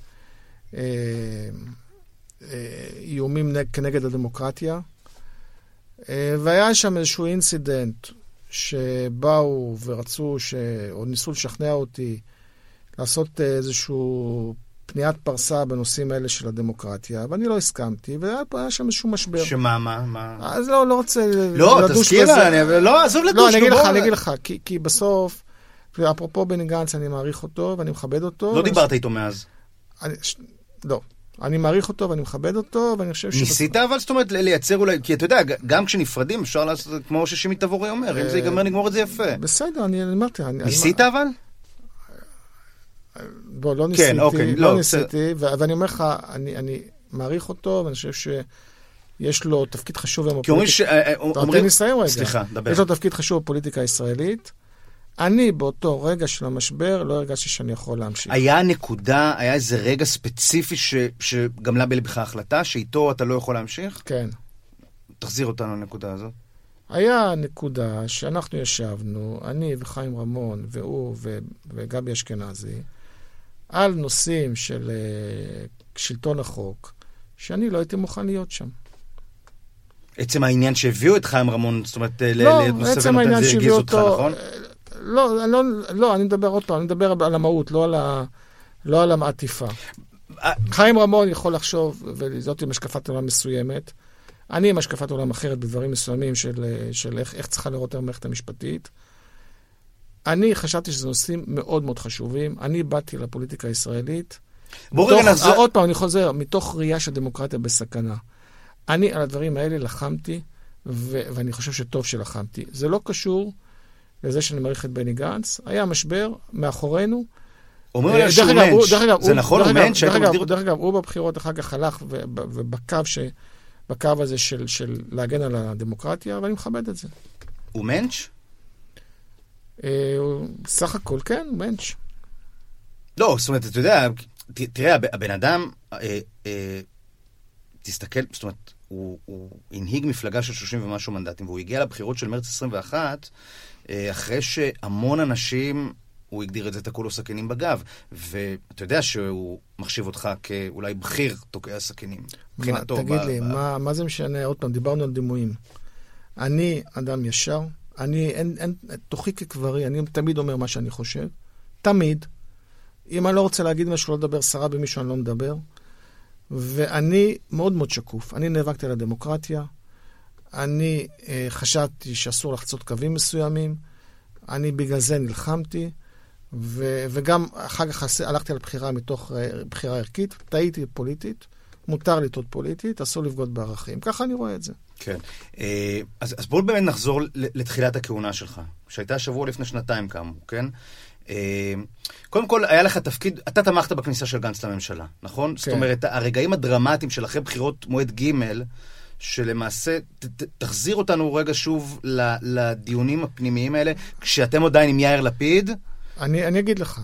Speaker 2: איומים כנגד הדמוקרטיה. והיה שם איזשהו אינסידנט שבאו ורצו, או ניסו לשכנע אותי לעשות איזשהו פניית פרסה בנושאים האלה של הדמוקרטיה, ואני לא הסכמתי, והיה שם איזשהו משבר.
Speaker 1: מה?
Speaker 2: אז לא רוצה
Speaker 1: לא, תזכיר לה, לא, עזוב לדוש.
Speaker 2: אני אגיד לך, כי בסוף, אפרופו בני גנץ, אני מעריך אותו, ואני מכבד אותו.
Speaker 1: לא דיברת איתו מאז.
Speaker 2: לא. אני מעריך אותו, ואני מכבד אותו, ואני חושב
Speaker 1: ניסית אבל, זאת אומרת, לייצר אולי, כי אתה יודע, גם כשנפרדים, אפשר לעשות, כמו ששימי תבורי אומר, אם זה ייגמר, נגמור את זה יפה.
Speaker 2: בסדר, אני אמרתי.
Speaker 1: ניסית אבל?
Speaker 2: בוא, לא ניסיתי, ואני אומר לך, אני מעריך אותו, ואני חושב יש לו תפקיד חשוב
Speaker 1: כי אומרים
Speaker 2: סליחה, דבר. יש לו תפקיד חשוב בפוליטיקה הישראלית. אני באותו רגע של המשבר לא הרגשתי שאני יכול להמשיך.
Speaker 1: היה נקודה, היה איזה רגע ספציפי שגמלה בלבך החלטה, שאיתו אתה לא יכול להמשיך?
Speaker 2: כן.
Speaker 1: תחזיר אותנו לנקודה הזאת.
Speaker 2: היה נקודה שאנחנו ישבנו, אני וחיים רמון והוא וגבי אשכנזי, על נושאים של שלטון החוק, שאני לא הייתי מוכן להיות שם.
Speaker 1: עצם העניין שהביאו את חיים רמון, זאת אומרת,
Speaker 2: לא, עצם העניין שהביאו אותו,
Speaker 1: נכון?
Speaker 2: לא, אני מדבר עוד פעם, אני מדבר על המהות, לא על המעטיפה. חיים רמון יכול לחשוב, וזאת עם השקפת עולם מסוימת, אני עם השקפת עולם אחרת בדברים מסוימים של איך צריכה לראות המערכת המשפטית. אני חשבתי שזה נושאים מאוד מאוד חשובים. אני באתי לפוליטיקה הישראלית. עוד פעם, אני חוזר, מתוך ראייה של דמוקרטיה בסכנה. אני על הדברים האלה לחמתי, ואני חושב שטוב שלחמתי. זה לא קשור לזה שאני מעריך את בני גנץ. היה משבר מאחורינו.
Speaker 1: אומר עליה שהוא מנץ'. זה נכון, הוא מנץ'?
Speaker 2: דרך אגב, הוא בבחירות אחר כך הלך, בקו הזה של להגן על הדמוקרטיה, ואני מכבד את זה.
Speaker 1: הוא מנץ'?
Speaker 2: סך הכל, כן, הוא מנץ'.
Speaker 1: לא, זאת אומרת, אתה יודע, תראה, הבן אדם, תסתכל, זאת אומרת, הוא הנהיג מפלגה של 30 ומשהו מנדטים, והוא הגיע לבחירות של מרץ 21, אחרי שהמון אנשים, הוא הגדיר את זה, תקעו לו סכינים בגב, ואתה יודע שהוא מחשיב אותך כאולי בכיר תוקעי הסכינים.
Speaker 2: תגיד לי, מה זה משנה? עוד פעם, דיברנו על דימויים. אני אדם ישר, תוכי כקברי, אני תמיד אומר מה שאני חושב, תמיד. אם אני לא רוצה להגיד משהו, לא לדבר שרה במישהו, אני לא מדבר. ואני מאוד מאוד שקוף. אני נאבקתי על הדמוקרטיה, אני חשבתי שאסור לחצות קווים מסוימים, אני בגלל זה נלחמתי, וגם אחר כך הלכתי על בחירה מתוך בחירה ערכית, טעיתי פוליטית, מותר לטעות פוליטית, אסור לבגוד בערכים. ככה אני רואה את זה.
Speaker 1: כן. אז בואו באמת נחזור לתחילת הכהונה שלך, שהייתה שבוע לפני שנתיים כאמור, כן? קודם כל, היה לך תפקיד, אתה תמכת בכניסה של גנץ לממשלה, נכון? כן. זאת אומרת, הרגעים הדרמטיים של אחרי בחירות מועד ג' שלמעשה, תחזיר אותנו רגע שוב לדיונים הפנימיים האלה, כשאתם עדיין עם יאיר לפיד.
Speaker 2: אני אגיד לך,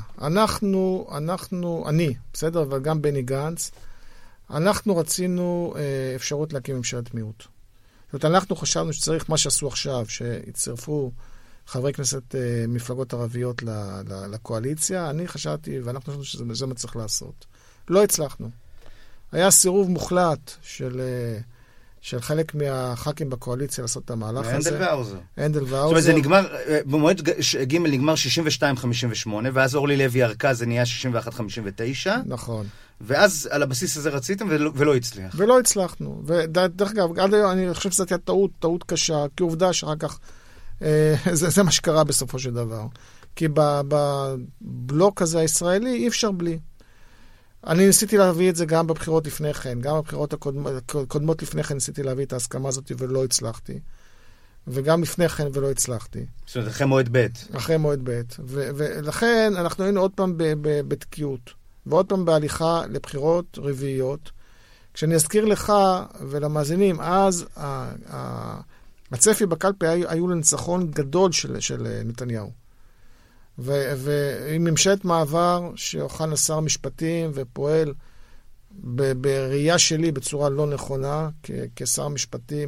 Speaker 2: אני, בסדר, אבל גם בני גנץ, אנחנו רצינו אפשרות להקים ממשלת מיעוט. זאת אומרת, אנחנו חשבנו שצריך מה שעשו עכשיו, שיצרפו חברי כנסת מפלגות ערביות לקואליציה. אני חשבתי, ואנחנו חשבנו שזה מה צריך לעשות. לא הצלחנו. היה סירוב מוחלט של חלק מהח"כים בקואליציה לעשות את המהלך הזה.
Speaker 1: הנדל והאוזר.
Speaker 2: הנדל והאוזר.
Speaker 1: זאת אומרת, זה נגמר, במועד ג' נגמר 62-58, ואז אורלי לוי ירקה זה נהיה 61-59.
Speaker 2: נכון.
Speaker 1: ואז על הבסיס הזה רציתם ולא הצליח.
Speaker 2: ולא הצלחנו. ודרך אגב, עד היום אני חושב שזאת הייתה טעות קשה, כי עובדה שאחר כך זה מה שקרה בסופו של דבר. כי בבלוק הזה הישראלי אי אפשר בלי. אני ניסיתי להביא את זה גם בבחירות לפני כן, גם בבחירות הקודמות לפני כן ניסיתי להביא את ההסכמה הזאת ולא הצלחתי. וגם לפני כן ולא הצלחתי.
Speaker 1: זאת אומרת, אחרי מועד ב'.
Speaker 2: אחרי מועד ב'. ולכן אנחנו היינו עוד פעם בתקיעות. ועוד פעם בהליכה לבחירות רביעיות. כשאני אזכיר לך ולמאזינים, אז הצפי בקלפי היו לניצחון גדול של נתניהו. ועם ממשלת מעבר שאוכל לשר משפטים ופועל בראייה שלי בצורה לא נכונה, כשר משפטים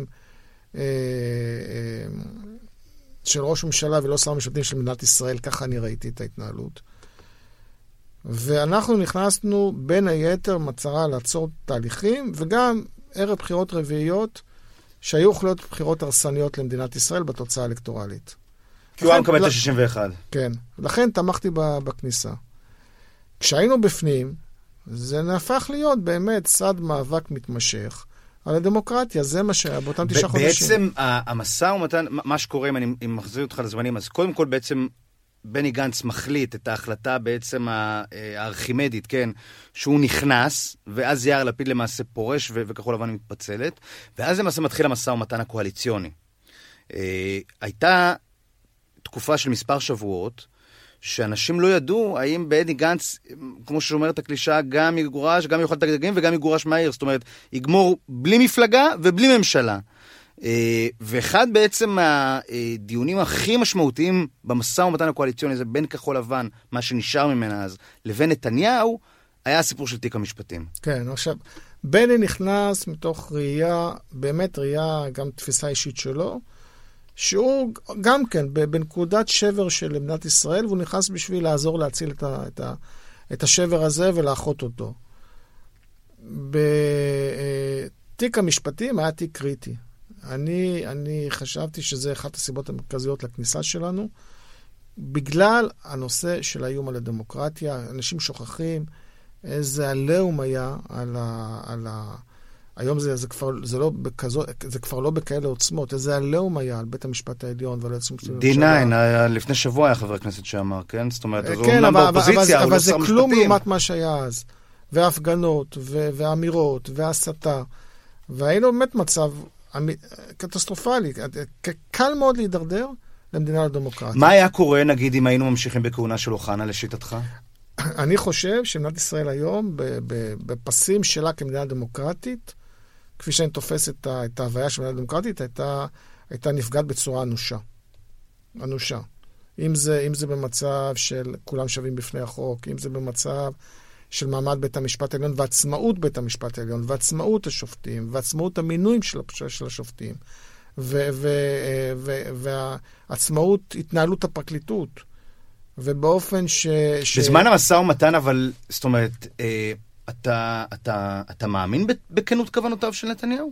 Speaker 2: של ראש ממשלה ולא שר משפטים של מדינת ישראל, ככה אני ראיתי את ההתנהלות. ואנחנו נכנסנו בין היתר מטרה לעצור תהליכים, וגם ערב בחירות רביעיות שהיו יכולות בחירות הרסניות למדינת ישראל בתוצאה האלקטורלית.
Speaker 1: כי הוא היה מקבל את ה-61.
Speaker 2: כן. לכן תמכתי בכניסה. כשהיינו בפנים, זה נהפך להיות באמת צד מאבק מתמשך על הדמוקרטיה. זה מה שהיה באותם 9 חודשים.
Speaker 1: בעצם המסע ומתן, מה שקורה, אם אני מחזיר אותך לזמנים, אז קודם כל בעצם בני גנץ מחליט את ההחלטה בעצם הארכימדית, כן, שהוא נכנס, ואז יאיר לפיד למעשה פורש וכחול לבן מתפצלת, ואז למעשה מתחיל המסע ומתן הקואליציוני. הייתה תקופה של מספר שבועות, שאנשים לא ידעו האם בני גנץ, כמו שאומרת הקלישה, גם יגורש, גם יאכל את הגדגים וגם יגורש מהעיר. זאת אומרת, יגמור בלי מפלגה ובלי ממשלה. ואחד בעצם מהדיונים הכי משמעותיים במשא ומתן הקואליציוני, זה בין כחול לבן, מה שנשאר ממנה אז, לבין נתניהו, היה הסיפור של תיק המשפטים.
Speaker 2: כן, עכשיו, בני נכנס מתוך ראייה, באמת ראייה, גם תפיסה אישית שלו, שהוא גם כן בנקודת שבר של מדינת ישראל, והוא נכנס בשביל לעזור להציל את השבר הזה ולאחות אותו. בתיק המשפטים היה תיק קריטי. אני חשבתי שזה אחת הסיבות המרכזיות לכניסה שלנו, בגלל הנושא של האיום על הדמוקרטיה. אנשים שוכחים איזה עליהום היה היום זה כבר לא בכאלה עוצמות, איזה עליהום היה על בית המשפט העליון ועל היועצים המשפטיים
Speaker 1: לממשלה. לפני שבוע היה חבר הכנסת שאמר, כן? זאת אומרת,
Speaker 2: כן, אבל זה כלום לעומת מה שהיה אז. והפגנות, ואמירות, והסתה. והיינו באמת מצב קטסטרופלי. קל מאוד להידרדר למדינה לדמוקרטיה.
Speaker 1: מה היה קורה, נגיד, אם היינו ממשיכים בכהונה של אוחנה, לשיטתך?
Speaker 2: אני חושב שמדינת ישראל היום, בפסים שלה כמדינה דמוקרטית, כפי שאני תופס את ההוויה של מדינה דמוקרטית, הייתה נפגעת בצורה אנושה. אנושה. אם זה במצב של כולם שווים בפני החוק, אם זה במצב של מעמד בית המשפט העליון, ועצמאות בית המשפט העליון, ועצמאות השופטים, ועצמאות המינויים של השופטים, ועצמאות התנהלות הפרקליטות, ובאופן
Speaker 1: בזמן המשא ומתן, אבל, זאת אומרת, אתה מאמין בכנות כוונותיו של נתניהו?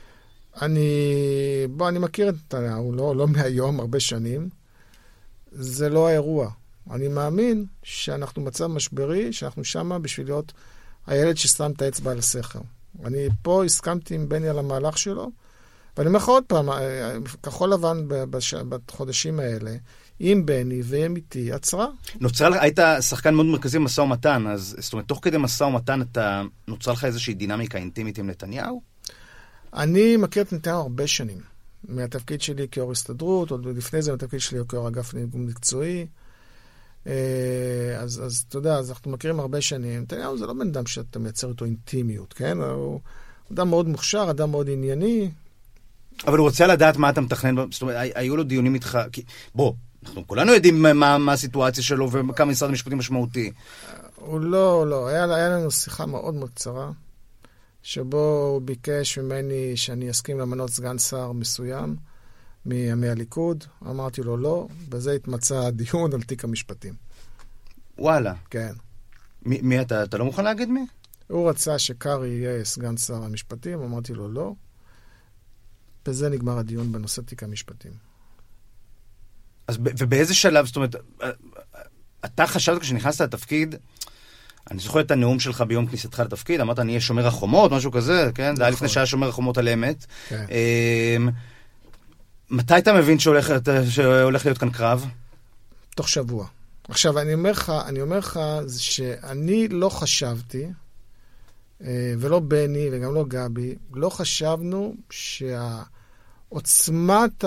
Speaker 2: אני מכיר את נתניהו, לא מהיום, הרבה שנים. זה לא האירוע. אני מאמין שאנחנו מצב משברי, שאנחנו שמה בשביל להיות הילד ששם את האצבע על הסכר. אני פה הסכמתי עם בני על המהלך שלו, ואני אומר לך עוד פעם, כחול לבן בחודשים האלה, עם בני ועם איתי, עצרה.
Speaker 1: היית שחקן מאוד מרכזי במשא ומתן, אז זאת אומרת, תוך כדי משא ומתן, נוצרה לך איזושהי דינמיקה אינטימית עם נתניהו?
Speaker 2: אני מכיר את נתניהו הרבה שנים. מהתפקיד שלי כיו"ר הסתדרות, עוד לפני זה מהתפקיד שלי כיו"ר אגף ניהול מקצועי. אז אתה יודע, אז אנחנו מכירים הרבה שנים. נתניהו זה לא בן אדם שאתה מייצר אותו אינטימיות, כן? הוא אדם מאוד מוכשר, אדם מאוד ענייני.
Speaker 1: אבל הוא רוצה לדעת מה אתה מתכנן, זאת אומרת, היו לו דיונים איתך, בוא, אנחנו כולנו יודעים מה הסיטואציה שלו וכמה משרד המשפטים משמעותי.
Speaker 2: הוא לא, היה לנו שיחה מאוד מאוד קצרה, שבו הוא ביקש ממני שאני אסכים למנות סגן שר מסוים מהליכוד. אמרתי לו לא, בזה התמצא הדיון על תיק המשפטים.
Speaker 1: וואלה.
Speaker 2: כן.
Speaker 1: מי אתה לא מוכן להגיד מי?
Speaker 2: הוא רצה שקרי יהיה סגן שר המשפטים, אמרתי לו לא. בזה נגמר הדיון בנושא תיק המשפטים.
Speaker 1: אז ובאיזה שלב, זאת אומרת, אתה חשבת כשנכנסת לתפקיד, אני זוכר את הנאום שלך ביום כניסתך לתפקיד, אמרת, אני אהיה שומר החומות, משהו כזה, כן? זה היה לפני שהיה שומר החומות על אמת.
Speaker 2: כן.
Speaker 1: מתי אתה מבין שהולך להיות כאן קרב?
Speaker 2: תוך שבוע. עכשיו, אני אומר לך שאני לא חשבתי, ולא בני וגם לא גבי, לא חשבנו שהעוצמת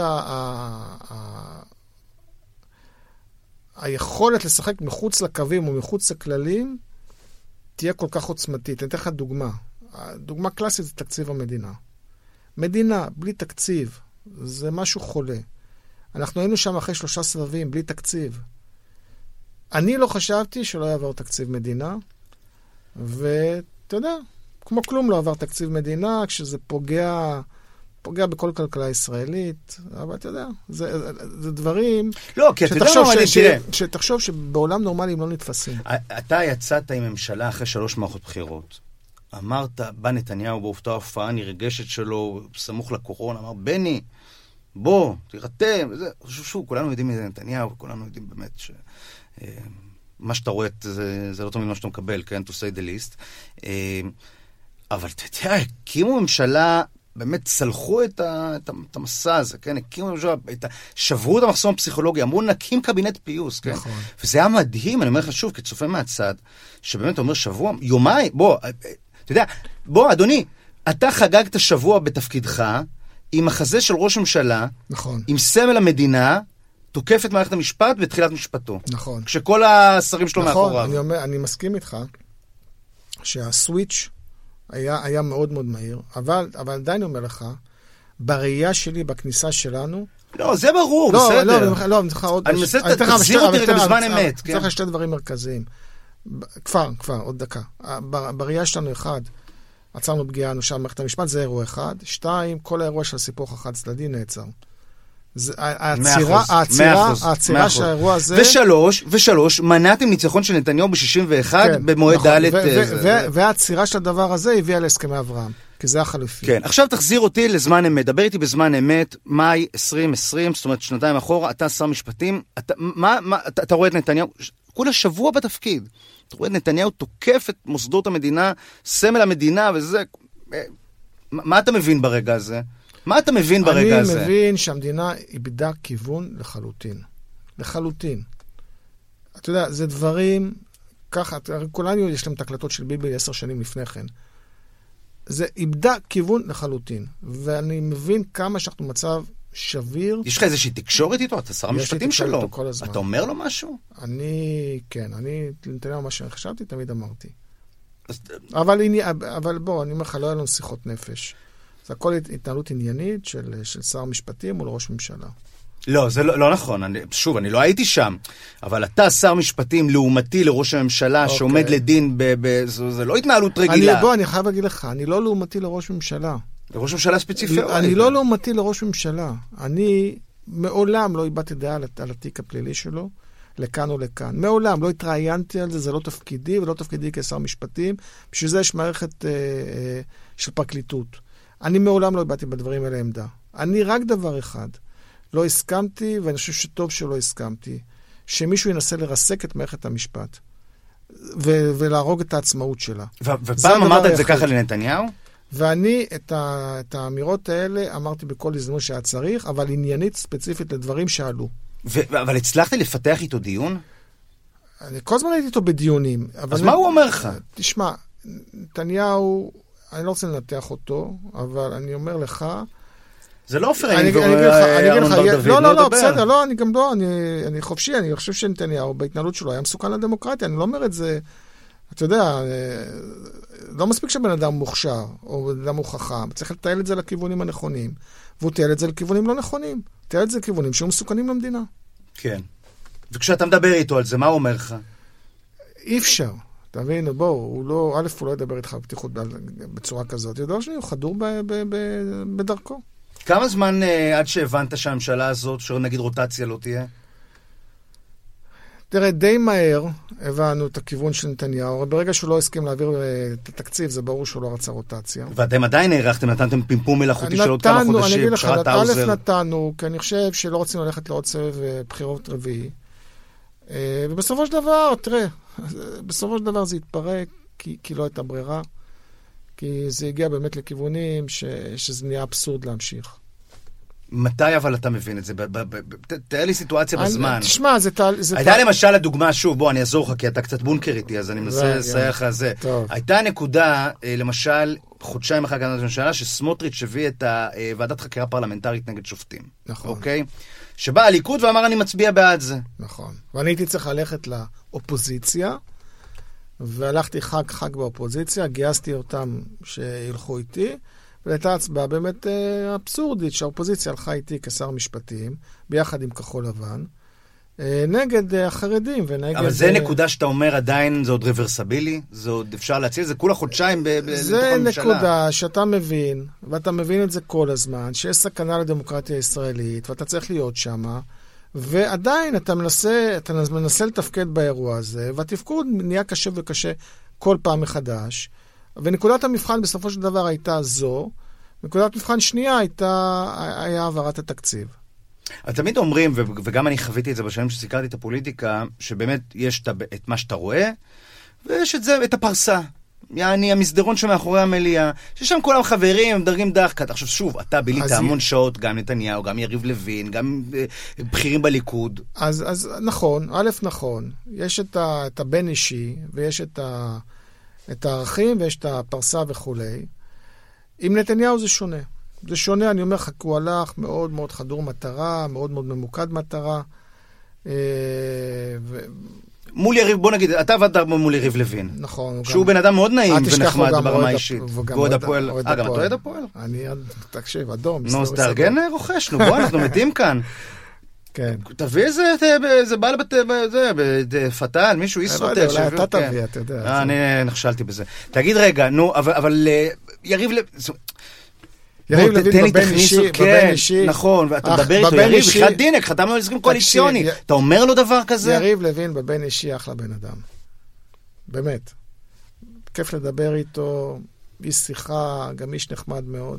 Speaker 2: היכולת לשחק מחוץ לקווים או מחוץ לכללים תהיה כל כך עוצמתית. אני אתן לך דוגמה. דוגמה קלאסית זה תקציב המדינה. מדינה בלי תקציב זה משהו חולה. אנחנו היינו שם אחרי 3 סבבים בלי תקציב. אני לא חשבתי שלא יעבור תקציב מדינה, ואתה יודע, כמו כלום לא עבר תקציב מדינה, כשזה פוגע בכל כלכלה ישראלית, אבל אתה יודע, זה דברים...
Speaker 1: לא, כי אתה יודע מה,
Speaker 2: שתחשוב שבעולם נורמלי הם לא נתפסים.
Speaker 1: אתה יצאת עם ממשלה אחרי 3 מערכות בחירות. אמרת, בא נתניהו באותה הופעה נרגשת שלו, סמוך לקורונה, אמר, בני, בוא, תירתם, וזה, שוב, כולנו יודעים מזה נתניהו, כולנו יודעים באמת מה שאתה רואה, זה לא תמיד מה שאתה מקבל, כן, to say the least. אבל אתה יודע, הקימו ממשלה, באמת צלחו את המסע הזה, כן, הקימו ממשלה, שברו את המחסום הפסיכולוגי, אמרו נקים קבינט פיוס, כן.
Speaker 2: נכון.
Speaker 1: וזה היה מדהים, אני אומר לך שוב, כצופה מהצד, שבאמת אומר שבוע, יומיים, בוא, אתה יודע, בוא, אדוני, אתה חגגת שבוע בתפקידך, עם מחזה של ראש ממשלה,
Speaker 2: נכון.
Speaker 1: עם סמל המדינה, תוקף את מערכת המשפט בתחילת משפטו.
Speaker 2: נכון.
Speaker 1: כשכל השרים שלו מאחוריו.
Speaker 2: נכון, אני מסכים איתך שהסוויץ' היה מאוד מאוד מהיר, אבל עדיין אומר לך, בראייה שלי, בכניסה שלנו...
Speaker 1: לא, זה ברור, בסדר.
Speaker 2: לא,
Speaker 1: אני מנסה, תחזיר אותי רגע בזמן אמת.
Speaker 2: צריך שתי דברים מרכזיים. כבר, עוד דקה. בראייה שלנו, אחד, עצרנו פגיעה אנושה במערכת המשפט, זה אירוע אחד. 2, כל האירוע של הסיפוח החד צדדי נעצר. העצירה של האירוע הזה...
Speaker 1: ושלוש, מנעתם ניצחון של נתניהו ב-61 במועד ד'
Speaker 2: והעצירה של הדבר הזה הביאה להסכמי אברהם, כי זה החלופי.
Speaker 1: כן, עכשיו תחזיר אותי לזמן אמת, דבר איתי בזמן אמת, מאי 2020, זאת אומרת שנתיים אחורה, אתה שר משפטים, אתה רואה את נתניהו, כולה שבוע בתפקיד, אתה רואה את נתניהו תוקף את מוסדות המדינה, סמל המדינה וזה, מה אתה מבין ברגע הזה? מה אתה מבין ברגע הזה?
Speaker 2: אני מבין שהמדינה איבדה כיוון לחלוטין. לחלוטין. אתה יודע, זה דברים, ככה, כולנו יש להם את הקלטות של ביבי 10 שנים לפני כן. זה איבדה כיוון לחלוטין. ואני מבין כמה שאנחנו מצב שביר.
Speaker 1: יש לך איזושהי תקשורת איתו? אתה שר המשפטים שלו.
Speaker 2: אתה
Speaker 1: אומר לו משהו?
Speaker 2: כן, אני נתניהו מה שחשבתי, תמיד אמרתי. אבל בוא, אני אומר לך, לא היה לנו שיחות נפש. זה הכל התנהלות עניינית של שר המשפטים מול ראש ממשלה.
Speaker 1: לא, זה לא נכון. שוב, אני לא הייתי שם. אבל אתה שר משפטים לעומתי לראש הממשלה שעומד לדין, זה לא התנהלות רגילה.
Speaker 2: אני חייב להגיד לך, אני לא לעומתי לראש ממשלה.
Speaker 1: לראש ממשלה ספציפי?
Speaker 2: אני לא לעומתי לראש ממשלה. אני מעולם לא איבדתי דעה על התיק הפלילי שלו, לכאן או לכאן. מעולם לא התראיינתי על זה, זה לא תפקידי, ולא תפקידי כשר משפטים. בשביל זה יש מערכת של פרקליטות. אני מעולם לא איבדתי בדברים האלה עמדה. אני רק דבר אחד, לא הסכמתי, ואני חושב שטוב שלא הסכמתי, שמישהו ינסה לרסק את מערכת המשפט, ולהרוג את העצמאות שלה.
Speaker 1: ופעם אמרת את זה ככה לנתניהו?
Speaker 2: ואני את האמירות האלה אמרתי בכל הזדמנות שהיה צריך, אבל עניינית ספציפית לדברים שעלו.
Speaker 1: אבל הצלחתי לפתח איתו דיון?
Speaker 2: אני כל הזמן הייתי איתו בדיונים.
Speaker 1: אז מה הוא אומר לך?
Speaker 2: תשמע, נתניהו... אני לא רוצה לנתח אותו, אבל אני אומר לך...
Speaker 1: זה לא אופר, אני ארנון בר דוד,
Speaker 2: לא, בסדר, לא, אני גם לא, אני חופשי, אני חושב שנתניהו, בהתנהלות שלו, היה מסוכן לדמוקרטיה, אני לא אומר את זה, אתה יודע, לא מספיק שבן אדם מוכשר, או בן אדם הוא חכם, צריך לתאל את זה לכיוונים הנכונים, והוא תאל את זה לכיוונים לא נכונים, תאל את זה לכיוונים שהיו מסוכנים למדינה.
Speaker 1: כן. וכשאתה מדבר איתו על זה, מה הוא אומר לך?
Speaker 2: אי אפשר. תבין, הוא לא ידבר איתך בפתיחות בצורה כזאת. יודע שהוא חדור בדרכו.
Speaker 1: כמה זמן עד שהבנת שהממשלה הזאת, שנגיד רוטציה לא תהיה?
Speaker 2: תראה, די מהר הבנו את הכיוון של נתניהו. ברגע שהוא לא הסכים להעביר את התקציב, זה ברור שהוא לא רצה רוטציה.
Speaker 1: ואתם עדיין הערכתם, נתנתם פימפום מלאכותי של עוד כמה חודשים.
Speaker 2: אני אגיד לך, א' נתנו, כי אני חושב שלא רוצים ללכת לעוד סבב בחירות רביעי. ובסופו של דבר, תראה, בסופו של דבר זה התפרק, כי לא הייתה ברירה, כי זה הגיע באמת לכיוונים שזה נהיה אבסורד להמשיך.
Speaker 1: מתי אבל אתה מבין את זה? תראה לי סיטואציה בזמן.
Speaker 2: תשמע,
Speaker 1: הייתה למשל הדוגמה, שוב, בוא, אני אעזור לך, כי אתה קצת בונקר איתי, אז אני מנסה לסייע לך על זה. הייתה נקודה, למשל, חודשיים אחר כך הממשלה, שסמוטריץ' הביא את ועדת חקירה פרלמנטרית נגד שופטים.
Speaker 2: נכון.
Speaker 1: אוקיי? שבא הליכוד ואמר, אני מצביע בעד זה.
Speaker 2: נכון. ואני הייתי צריך ללכת לאופוזיציה, והלכתי חג באופוזיציה, גייסתי אותם שילכו איתי, והייתה הצבעה באמת אבסורדית, שהאופוזיציה הלכה איתי כשר משפטים, ביחד עם כחול לבן, נגד החרדים ונגד... אבל
Speaker 1: זה נקודה שאתה אומר עדיין, זה עוד רוורסבילי? זה עוד אפשר להציל? זה כולה חודשיים לתוך הממשלה.
Speaker 2: זה נקודה שאתה מבין, ואתה מבין את זה כל הזמן, שיש סכנה לדמוקרטיה הישראלית, ואתה צריך להיות שמה, ועדיין אתה מנסה לתפקד באירוע הזה, והתפקוד נהיה קשה וקשה כל פעם מחדש, ונקודת המבחן בסופו של דבר הייתה זו, נקודת מבחן שנייה היה העברת התקציב.
Speaker 1: אז תמיד אומרים, וגם אני חוויתי את זה בשנים שסיקרתי את הפוליטיקה, שבאמת יש את מה שאתה רואה, ויש את הפרסה. יעני, המסדרון שמאחורי המליאה, ששם כולם חברים, הם דרגים דחקת. עכשיו שוב, אתה בילית המון שעות, גם נתניהו, גם יריב לוין, גם בכירים בליכוד.
Speaker 2: אז נכון, א' נכון, יש את הבן אישי, ויש את הערכים, ויש את הפרסה וכו'. עם נתניהו זה שונה. זה שונה, אני אומר לך, הוא הלך מאוד מאוד חדור מטרה, מאוד מאוד ממוקד מטרה.
Speaker 1: מול יריב, בוא נגיד, אתה עבדת מול יריב לוין.
Speaker 2: נכון.
Speaker 1: שהוא בן אדם מאוד נעים ונחמד ברמה אישית.
Speaker 2: ועוד הפועל.
Speaker 1: גם אתה אוהד הפועל?
Speaker 2: אני, תקשיב, אדום.
Speaker 1: נו, תארגן רוכש, נו בוא, אנחנו מתים כאן.
Speaker 2: כן.
Speaker 1: תביא איזה בעל פתן, מישהו ישרוטל.
Speaker 2: אולי אתה תביא, אתה יודע.
Speaker 1: אני נכשלתי בזה. תגיד רגע, נו, אבל יריב
Speaker 2: לוין בבן אישי.
Speaker 1: נכון, ואתה מדבר איתו, יריב, בכלל דינק, חתמנו על הסכם קואליציוני. אתה אומר לו דבר כזה?
Speaker 2: יריב לוין בבן אישי אחלה בן אדם. באמת. כיף לדבר איתו, איש שיחה, גם איש נחמד מאוד.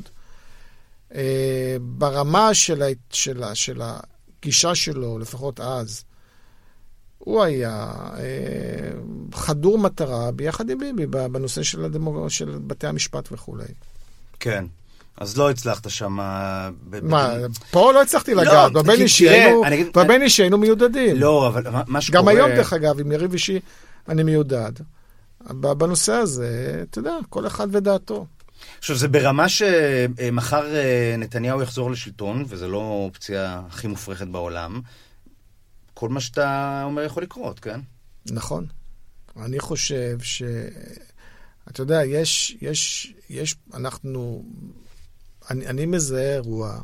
Speaker 2: ברמה של הגישה שלו, לפחות אז, הוא היה חדור מטרה ביחד עם ביבי, בנושא של בתי המשפט וכו'.
Speaker 1: כן. אז לא הצלחת שם...
Speaker 2: מה, פה לא הצלחתי לגעת. בבן אישי היינו מיודדים.
Speaker 1: לא, אבל מה שקורה...
Speaker 2: גם היום, דרך אגב, עם יריב אישי, אני מיודד. בנושא הזה, אתה יודע, כל אחד ודעתו.
Speaker 1: עכשיו, זה ברמה שמחר נתניהו יחזור לשלטון, וזו לא אופציה הכי מופרכת בעולם. כל מה שאתה אומר יכול לקרות, כן?
Speaker 2: נכון. אני חושב אתה יודע, אנחנו... אני מזהה אירוע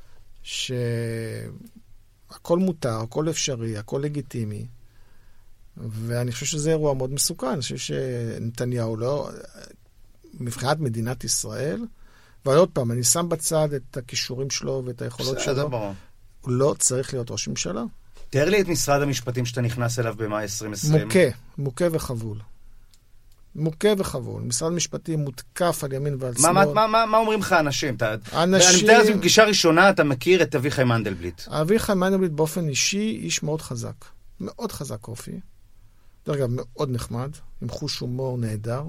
Speaker 2: שהכל מותר, הכל אפשרי, הכל לגיטימי, ואני חושב שזה אירוע מאוד מסוכן. אני חושב שנתניהו לא... מבחינת מדינת ישראל, אבל עוד פעם, אני שם בצד את הכישורים שלו ואת היכולות שלו. הוא לא צריך להיות ראש ממשלה.
Speaker 1: תאר לי את משרד המשפטים שאתה נכנס אליו במאי 2020.
Speaker 2: מוכה וחבול. מוכה וחבול. משרד המשפטים מותקף על ימין ועל שמאל.
Speaker 1: מה אומרים לך אנשים? אני מתאר לעצמי, פגישה ראשונה אתה מכיר את אביחי מנדלבליט.
Speaker 2: אביחי מנדלבליט באופן אישי, איש מאוד חזק. מאוד חזק אופי. דרך אגב, מאוד נחמד, עם חוש הומור נהדר.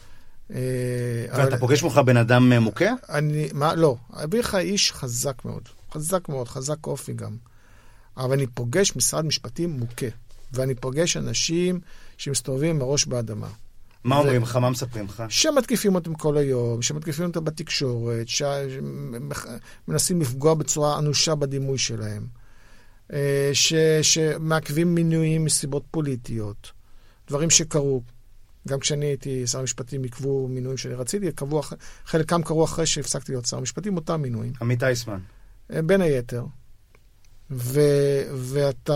Speaker 1: ואתה פוגש ממך בן אדם מוכה?
Speaker 2: לא. אביחי איש חזק מאוד. חזק מאוד, חזק אופי גם. אבל אני פוגש משרד משפטים מוכה. ואני פוגש אנשים שמסתובבים עם הראש באדמה.
Speaker 1: מה אומרים לך? מה מספרים לך?
Speaker 2: שמתקיפים אותם כל היום, שמתקיפים אותם בתקשורת, שמנסים לפגוע בצורה אנושה בדימוי שלהם, שמעכבים מינויים מסיבות פוליטיות, דברים שקרו. גם כשאני הייתי שר המשפטים, עקבו מינויים שאני רציתי, חלקם קרו אחרי שהפסקתי להיות שר המשפטים, אותם מינויים.
Speaker 1: עמית אייסמן.
Speaker 2: בין היתר. ואתה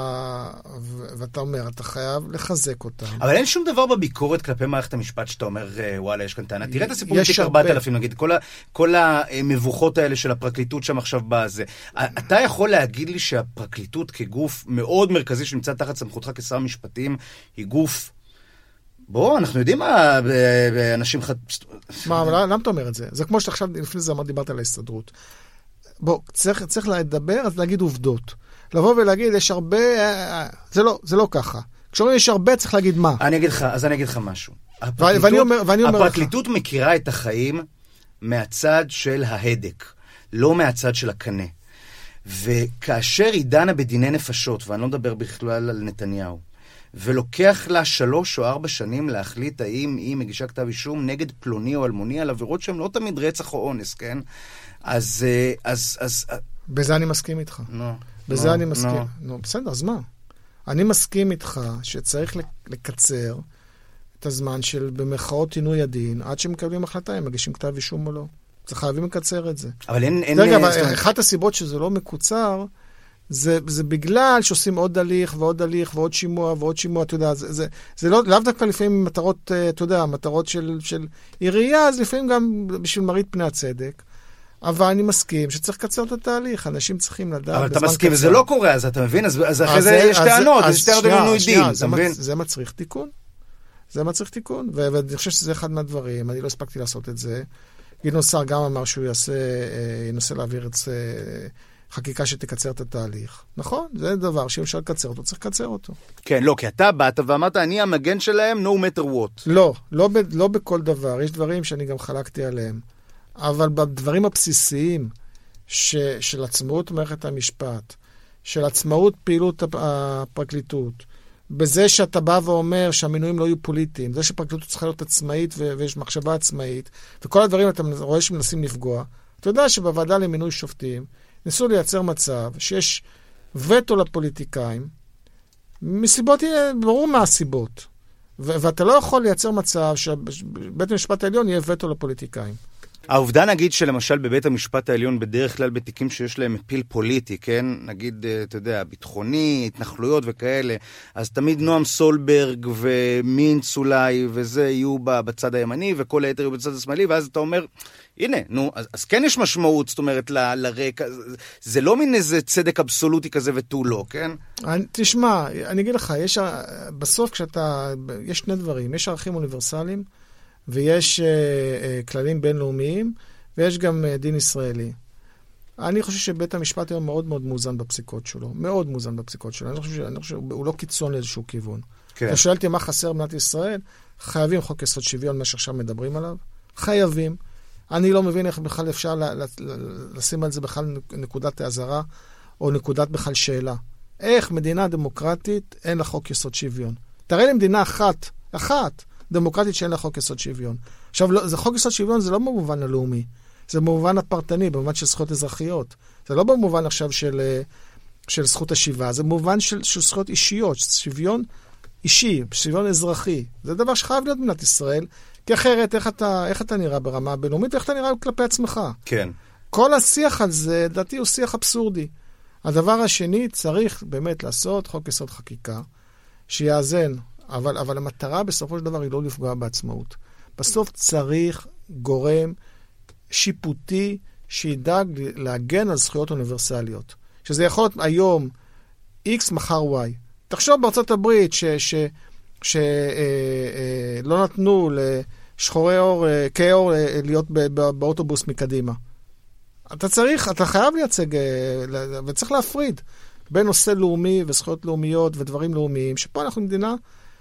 Speaker 2: אומר, אתה חייב לחזק אותם.
Speaker 1: אבל אין שום דבר בביקורת כלפי מערכת המשפט שאתה אומר, וואלה, יש כאן טענה. תראה את הסיפור עם תיק 4000, נגיד, כל המבוכות האלה של הפרקליטות שם עכשיו בזה. אתה יכול להגיד לי שהפרקליטות כגוף מאוד מרכזי שנמצא תחת סמכותך כשר המשפטים, היא גוף... בוא, אנחנו יודעים מה אנשים...
Speaker 2: מה, למה אתה אומר את זה? זה כמו שעכשיו, לפני זה דיברת על ההסתדרות. בוא, צריך לדבר, אז להגיד עובדות. לבוא ולהגיד, יש הרבה... זה לא ככה. כשאומרים יש הרבה, צריך להגיד מה.
Speaker 1: אני אגיד לך משהו. הפרקליטות מכירה את החיים מהצד של ההדק, לא מהצד של הקנה. וכאשר היא דנה בדיני נפשות, ואני לא מדבר בכלל על נתניהו, ולוקח לה 3 או 4 שנים להחליט האם היא מגישה כתב אישום נגד פלוני או אלמוני על עבירות שהן לא תמיד רצח או אונס, כן? אז...
Speaker 2: בזה אני מסכים איתך. בזה אני מסכים. בסדר, אז מה? אני מסכים איתך שצריך לקצר את הזמן של במחאות עינוי הדין, עד שמקבלים החלטה, הם מגישים כתב אישום או לא. זה חייבים לקצר את זה. אבל אין... רגע, אחת הסיבות שזה לא מקוצר, זה בגלל שעושים עוד הליך ועוד הליך ועוד שימוע ועוד שימוע, אתה יודע, זה לאו דווקא לפעמים מטרות, אתה יודע, מטרות של עירייה, אז לפעמים גם בשביל מראית פני הצדק. אבל אני מסכים שצריך לקצר את התהליך, אנשים צריכים לדעת. אבל
Speaker 1: אתה מסכים, וזה לא קורה, אז אתה מבין? אז אחרי זה יש טענות, יש טענות עינוי דין, אתה מבין?
Speaker 2: זה מצריך תיקון. זה מצריך תיקון, ואני חושב שזה אחד מהדברים, אני לא הספקתי לעשות את זה. גדעון סער גם אמר שהוא ינסה להעביר את חקיקה שתקצר את התהליך. נכון, זה דבר שאם אפשר לקצר אותו, צריך לקצר אותו.
Speaker 1: כן, לא, כי אתה באת ואמרת, אני המגן שלהם, no matter what.
Speaker 2: לא בכל דבר, יש דברים שאני גם חלקתי עליהם. אבל בדברים הבסיסיים של עצמאות מערכת המשפט, של עצמאות פעילות הפרקליטות, בזה שאתה בא ואומר שהמינויים לא יהיו פוליטיים, זה שפרקליטות צריכה להיות עצמאית ויש מחשבה עצמאית, וכל הדברים אתה רואה שמנסים לפגוע. אתה יודע שבוועדה למינוי שופטים ניסו לייצר מצב שיש וטו לפוליטיקאים, מסיבות, ברור מה הסיבות. ואתה לא יכול לייצר מצב שבית המשפט העליון יהיה וטו לפוליטיקאים.
Speaker 1: העובדה נגיד שלמשל בבית המשפט העליון בדרך כלל בתיקים שיש להם מפיל פוליטי, כן? נגיד, אתה יודע, ביטחוני, התנחלויות וכאלה, אז תמיד נועם סולברג ומינץ אולי, וזה יהיו בצד הימני, וכל היתר יהיו בצד השמאלי, ואז אתה אומר, הנה, נו, אז כן יש משמעות, זאת אומרת, לרקע, זה לא מין איזה צדק אבסולוטי כזה ותו לא, כן?
Speaker 2: תשמע, אני אגיד לך, בסוף יש שני דברים, יש ערכים אוניברסליים, ויש כללים בינלאומיים, ויש גם דין ישראלי. אני חושב שבית המשפט היום מאוד מאוד מאוזן בפסיקות שלו. מאוד מאוזן בפסיקות שלו. אני חושב שהוא לא קיצון לאיזשהו כיוון. כן. אתה שואלתי מה חסר במדינת ישראל, חייבים חוק יסוד שוויון, מה שעכשיו מדברים עליו. חייבים. אני לא מבין איך בכלל אפשר לשים על זה בכלל נקודת האזהרה, או נקודת בכלל שאלה. איך מדינה דמוקרטית אין לה חוק יסוד שוויון? תראה לי מדינה אחת, דמוקרטית שאין לה חוק יסוד שוויון. עכשיו, זה חוק יסוד שוויון, זה לא במובן הלאומי, זה במובן הפרטני, במובן של זכויות אזרחיות. זה לא במובן עכשיו של זכות השיבה, זה במובן של זכויות אישיות, שוויון אישי, שוויון אזרחי. זה דבר שחייב להיות במדינת ישראל, כי אחרת, איך אתה נראה ברמה הבינלאומית, ואיך אתה נראה כלפי עצמך. כן. כל השיח על זה, דעתי, הוא שיח אבסורדי. הדבר השני, צריך באמת לעשות חוק יסוד חקיקה, שיאזן, אבל המטרה בסופו של דבר היא לא לפגוע בעצמאות. בסוף צריך גורם שיפוטי שידאג להגן על זכויות אוניברסליות. שזה יכול להיות היום X מחר Y. תחשוב בארצות הברית שלא נתנו לשחורי אור, כאור להיות באוטובוס מקדימה. אתה חייב לייצג, וצריך להפריד בין נושא לאומי וזכויות לאומיות ודברים לאומיים, שפה אנחנו מדינה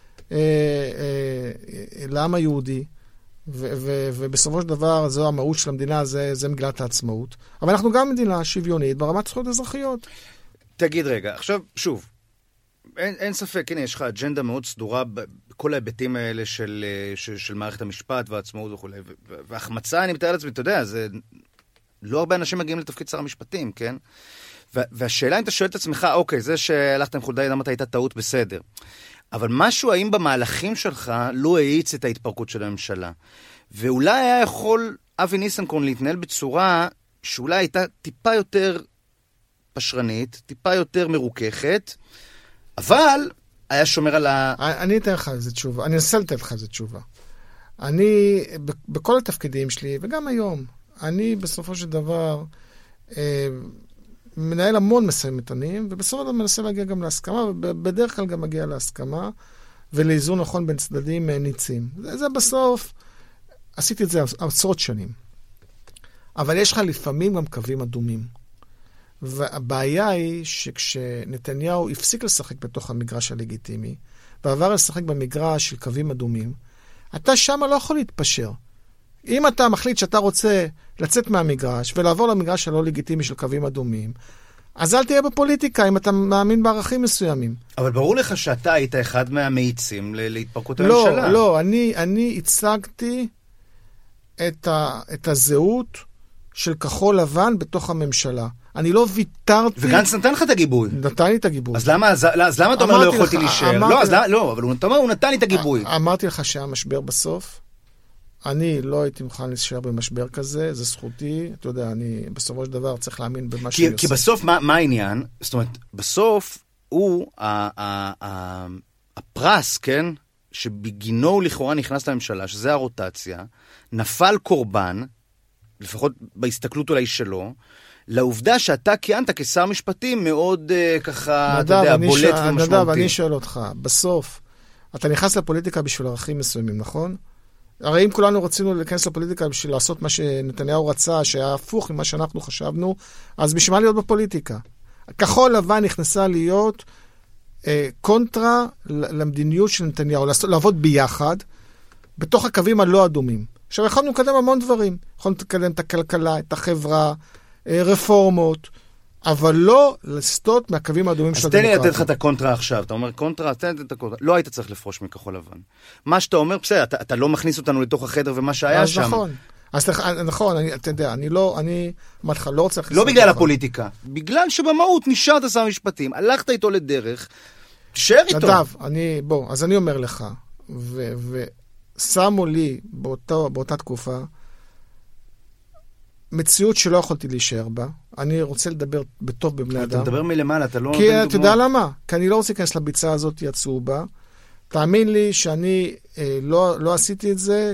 Speaker 2: לעם היהודי, ובסופו של דבר זו המהות של המדינה, זה מגילת העצמאות. אבל אנחנו גם מדינה שוויונית ברמת זכויות אזרחיות.
Speaker 1: תגיד רגע, עכשיו שוב, אין ספק, הנה יש לך אג'נדה מאוד סדורה בכל ההיבטים האלה של מערכת המשפט והעצמאות וכו'. והחמצה, אני מתאר לעצמי, אתה יודע, זה לא הרבה אנשים מגיעים לתפקיד שר המשפטים, כן? והשאלה אם אתה שואל את עצמך, אוקיי, זה שהלכת עם חולדאי, למה אתה הייתה טעות בסדר. אבל משהו, האם במהלכים שלך לא האיץ את ההתפרקות של הממשלה? ואולי היה יכול אבי ניסנקורן להתנהל בצורה שאולי הייתה טיפה יותר פשרנית, טיפה יותר מרוככת, אבל היה שומר על
Speaker 2: אני אתן לך איזה תשובה, אני אנסה לתת לך איזה תשובה. אני, בכל התפקידים שלי, וגם היום, אני בסופו של דבר מנהל המון משאים ומתנים, ובסופו של דבר מנסה להגיע גם להסכמה, ובדרך כלל גם מגיע להסכמה, ולאיזון נכון בין צדדים ניצים. זה בסוף, עשיתי את זה עשרות שנים. אבל יש לך לפעמים גם קווים אדומים. והבעיה היא שכשנתניהו הפסיק לשחק בתוך המגרש הלגיטימי, ועבר לשחק במגרש של קווים אדומים, אתה שם לא יכול להתפשר. אם אתה מחליט שאתה רוצה לצאת מהמגרש ולעבור למגרש הלא לגיטימי של קווים אדומים, אז אל תהיה בפוליטיקה אם אתה מאמין בערכים מסוימים.
Speaker 1: אבל ברור לך שאתה היית אחד מהמאיצים להתפרקות הממשלה.
Speaker 2: לא, אני הצגתי את הזהות של כחול לבן בתוך הממשלה. אני לא ויתרתי...
Speaker 1: וגנץ נתן לך את הגיבוי.
Speaker 2: נתן לי את הגיבוי.
Speaker 1: אז למה אתה אומר לא יכולתי להישאר? לא, אבל אתה אומר, הוא נתן לי את הגיבוי.
Speaker 2: אמרתי לך שהיה משבר בסוף. אני לא הייתי מוכן להישאר במשבר כזה, זה זכותי. אתה יודע, אני בסופו של דבר צריך להאמין במה שאני עושה.
Speaker 1: כי בסוף, מה העניין? זאת אומרת, בסוף הוא הפרס, כן? שבגינו לכאורה נכנס לממשלה, שזה הרוטציה, נפל קורבן, לפחות בהסתכלות אולי שלו, לעובדה שאתה כיהנת כשר משפטים מאוד ככה, אתה יודע, בולט ומשמעותי.
Speaker 2: נדב, אני שואל אותך, בסוף, אתה נכנס לפוליטיקה בשביל ערכים מסוימים, נכון? הרי אם כולנו רצינו להיכנס לפוליטיקה בשביל לעשות מה שנתניהו רצה, שהיה הפוך ממה שאנחנו חשבנו, אז בשביל מה להיות בפוליטיקה? כחול לבן נכנסה להיות קונטרה למדיניות של נתניהו, לעבוד ביחד, בתוך הקווים הלא אדומים. עכשיו, יכולנו לקדם המון דברים. יכולנו לקדם את הכלכלה, את החברה, רפורמות, אבל לא לסטות מהקווים האדומים של הדמוקרטיה.
Speaker 1: אז תן לי לתת לך את הקונטרה עכשיו. אתה אומר קונטרה, תן לי את הקונטרה. לא היית צריך לפרוש מכחול לבן. מה שאתה אומר, בסדר, אתה לא מכניס אותנו לתוך החדר ומה שהיה שם.
Speaker 2: נכון. אז נכון, אתה יודע, אני אמרתי לך, לא רוצה...
Speaker 1: לא בגלל הפוליטיקה, בגלל שבמהות נשארת שר משפטים, הלכת איתו לדרך, תשאר איתו.
Speaker 2: נדב, אז אני אומר לך, ושמו לי באותה תקופה, מציאות שלא יכולתי להישאר בה. אני רוצה לדבר בטוב בבני אדם.
Speaker 1: אתה מדבר מלמעלה, אתה לא...
Speaker 2: כי אתה יודע למה? כי אני לא רוצה להיכנס לביצה הזאת, יצאו בה. תאמין לי שאני לא עשיתי את זה,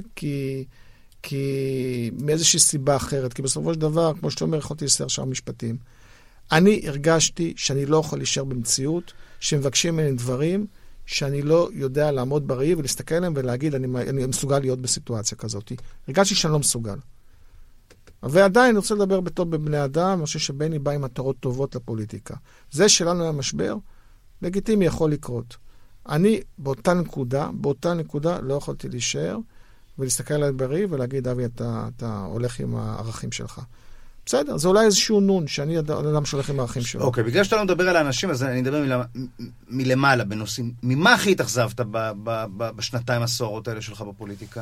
Speaker 2: כי מאיזושהי סיבה אחרת. כי בסופו של דבר, כמו שאתה אומר, יכולתי לסייע שאר משפטים. אני הרגשתי שאני לא יכול להישאר במציאות, שמבקשים ממני דברים, שאני לא יודע לעמוד בראי ולהסתכל עליהם ולהגיד, אני מסוגל להיות בסיטואציה כזאת. הרגשתי שאני לא מסוגל. ועדיין אני רוצה לדבר בטוב בבני אדם, אני חושב שבני בא עם מטרות טובות לפוליטיקה. זה שלנו היה משבר, לגיטימי יכול לקרות. אני באותה נקודה לא יכולתי להישאר, ולהסתכל עליי בראי ולהגיד, אבי, אתה הולך עם הערכים שלך. בסדר, זה אולי איזשהו נון, שאני אדם שהולך עם הערכים שלו.
Speaker 1: אוקיי, בגלל שאתה לא מדבר על האנשים, אז אני מדבר מלמעלה בנושאים. ממה הכי התאכזבת בשנתיים הסוערות האלה שלך בפוליטיקה?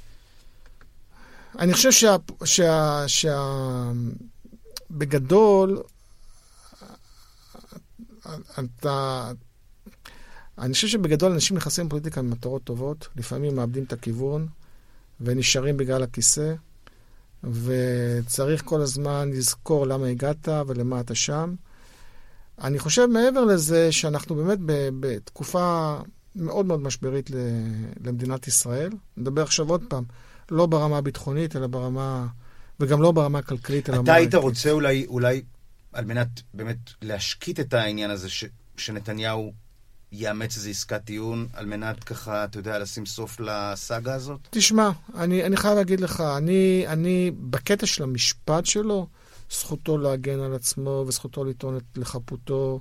Speaker 2: אני חושב בגדול, אני חושב שבגדול אנשים נכנסים לפוליטיקה ממטרות טובות, לפעמים מאבדים את הכיוון, ונשארים בגלל הכיסא, וצריך כל הזמן לזכור למה הגעת ולמה אתה שם. אני חושב מעבר לזה שאנחנו באמת בתקופה מאוד מאוד משברית למדינת ישראל. נדבר עכשיו עוד פעם, לא ברמה הביטחונית, אלא ברמה, וגם לא ברמה הכלכלית.
Speaker 1: אתה היית רוצה אולי על מנת באמת להשקיט את העניין הזה שנתניהו יאמץ איזו עסקת טיעון על מנת ככה, אתה יודע, לשים סוף לסאגה הזאת?
Speaker 2: תשמע, אני חייב להגיד לך, אני בקטע של המשפט שלו, זכותו להגן על עצמו וזכותו לטעון לחפותו,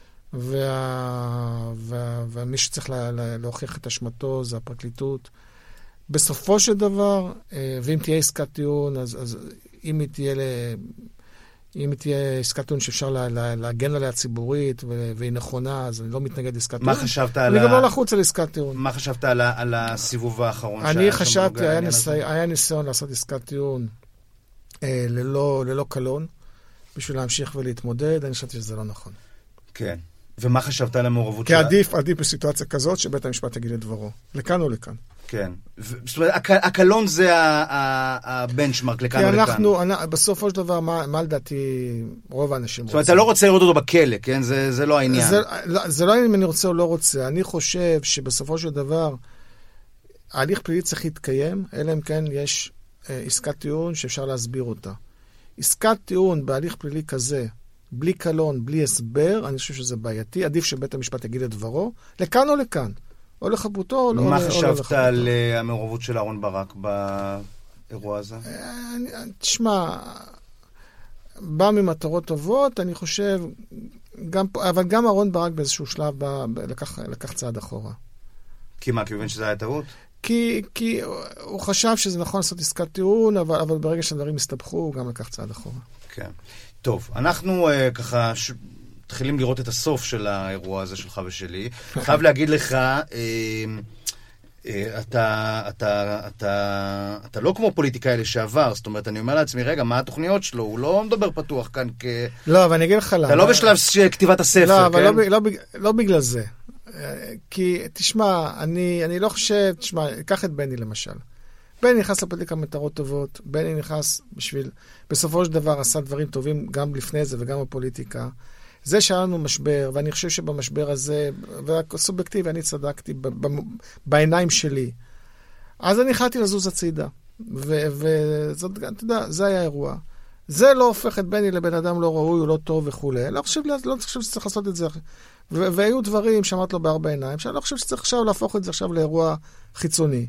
Speaker 2: ומי שצריך להוכיח את אשמתו זה הפרקליטות. בסופו של דבר, ואם תהיה עסקת טיעון, אז אם היא תהיה עסקת טיעון שאפשר להגן עליה ציבורית, והיא נכונה, אז אני לא מתנגד לעסקת טיעון.
Speaker 1: מה חשבת על...
Speaker 2: אני גם לא לחוץ על עסקת טיעון.
Speaker 1: מה חשבת על הסיבוב האחרון?
Speaker 2: אני חשבתי, היה ניסיון לעשות עסקת טיעון ללא קלון, בשביל להמשיך ולהתמודד, אני חשבתי שזה לא נכון.
Speaker 1: כן. ומה חשבת על המעורבות
Speaker 2: שלה? כי עדיף בסיטואציה כזאת, שבית המשפט יגיד את דברו. לכאן או לכאן.
Speaker 1: כן. זאת אומרת, הקלון זה הבנצ'מרק לכאן או לכאן.
Speaker 2: כי בסופו של דבר, מה לדעתי רוב האנשים רוצים?
Speaker 1: זאת אומרת, אתה לא רוצה לראות אותו בכלא, כן? זה לא העניין.
Speaker 2: זה לא העניין אם אני רוצה או לא רוצה. אני חושב שבסופו של דבר, ההליך פלילי צריך להתקיים, אלא אם כן יש עסקת טיעון שאפשר להסביר אותה. עסקת טיעון בהליך פלילי כזה, בלי קלון, בלי הסבר, אני חושב שזה בעייתי. עדיף שבית המשפט יגיד את דברו, לכאן או לכאן. או לחפותו, או לא לחפותו.
Speaker 1: מה חשבת על המעורבות של אהרון ברק באירוע הזה?
Speaker 2: תשמע, בא ממטרות טובות, אני חושב, אבל גם אהרון ברק באיזשהו שלב לקח צעד אחורה.
Speaker 1: כי מה? כי הוא מבין שזה היה טעות?
Speaker 2: כי הוא חשב שזה נכון לעשות עסקת טיעון, אבל ברגע שהדברים הסתבכו, הוא גם לקח צעד אחורה.
Speaker 1: כן. טוב, אנחנו ככה... מתחילים לראות את הסוף של האירוע הזה שלך ושלי. חייב להגיד לך, אתה לא כמו פוליטיקאי לשעבר, זאת אומרת, אני אומר לעצמי, רגע, מה התוכניות שלו? הוא לא מדבר פתוח כאן
Speaker 2: לא, אבל אני אגיד לך למה.
Speaker 1: אתה לא בשלב כתיבת הספר,
Speaker 2: לא,
Speaker 1: כן?
Speaker 2: אבל לא בגלל זה. כי, תשמע, אני לא חושב, תשמע, קח את בני למשל. בני נכנס לפוליטיקה מטרות טובות, בני נכנס בשביל, בסופו של דבר עשה דברים טובים גם לפני זה וגם בפוליטיקה. זה שהיה לנו משבר, ואני חושב שבמשבר הזה, והסובייקטיבי, אני צדקתי בעיניים שלי. אז אני החלטתי לזוז הצידה. וזאת, אתה יודע, זה היה אירוע. זה לא הופך את בני לבן אדם לא ראוי, הוא לא טוב וכו'. לא חושב שצריך לעשות את זה. והיו דברים שאמרת לו בארבע עיניים, שאני לא חושב שצריך עכשיו להפוך את זה עכשיו לאירוע חיצוני.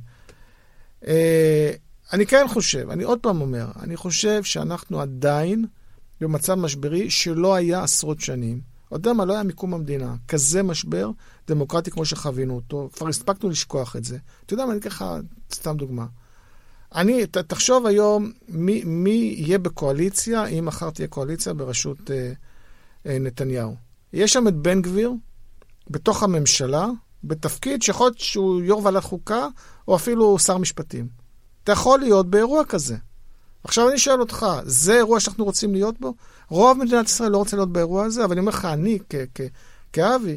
Speaker 2: אני כן חושב, אני עוד פעם אומר, אני חושב שאנחנו עדיין במצב משברי שלא היה עשרות שנים. עוד יודע מה, לא היה מיקום המדינה. כזה משבר דמוקרטי כמו שחווינו אותו. כבר הספקנו לשכוח את זה. אתה יודע מה, אני אקח סתם דוגמה. תחשוב היום מי יהיה בקואליציה, אם מחר תהיה קואליציה בראשות נתניהו. יש שם את בן גביר, בתוך הממשלה, בתפקיד שיכול להיות שהוא יו"ר ועדת חוקה, או אפילו שר משפטים. אתה יכול להיות באירוע כזה. עכשיו אני שואל אותך, זה אירוע שאנחנו רוצים להיות בו? רוב מדינת ישראל לא רוצה להיות באירוע הזה, אבל אני אומר לך, אני כאבי,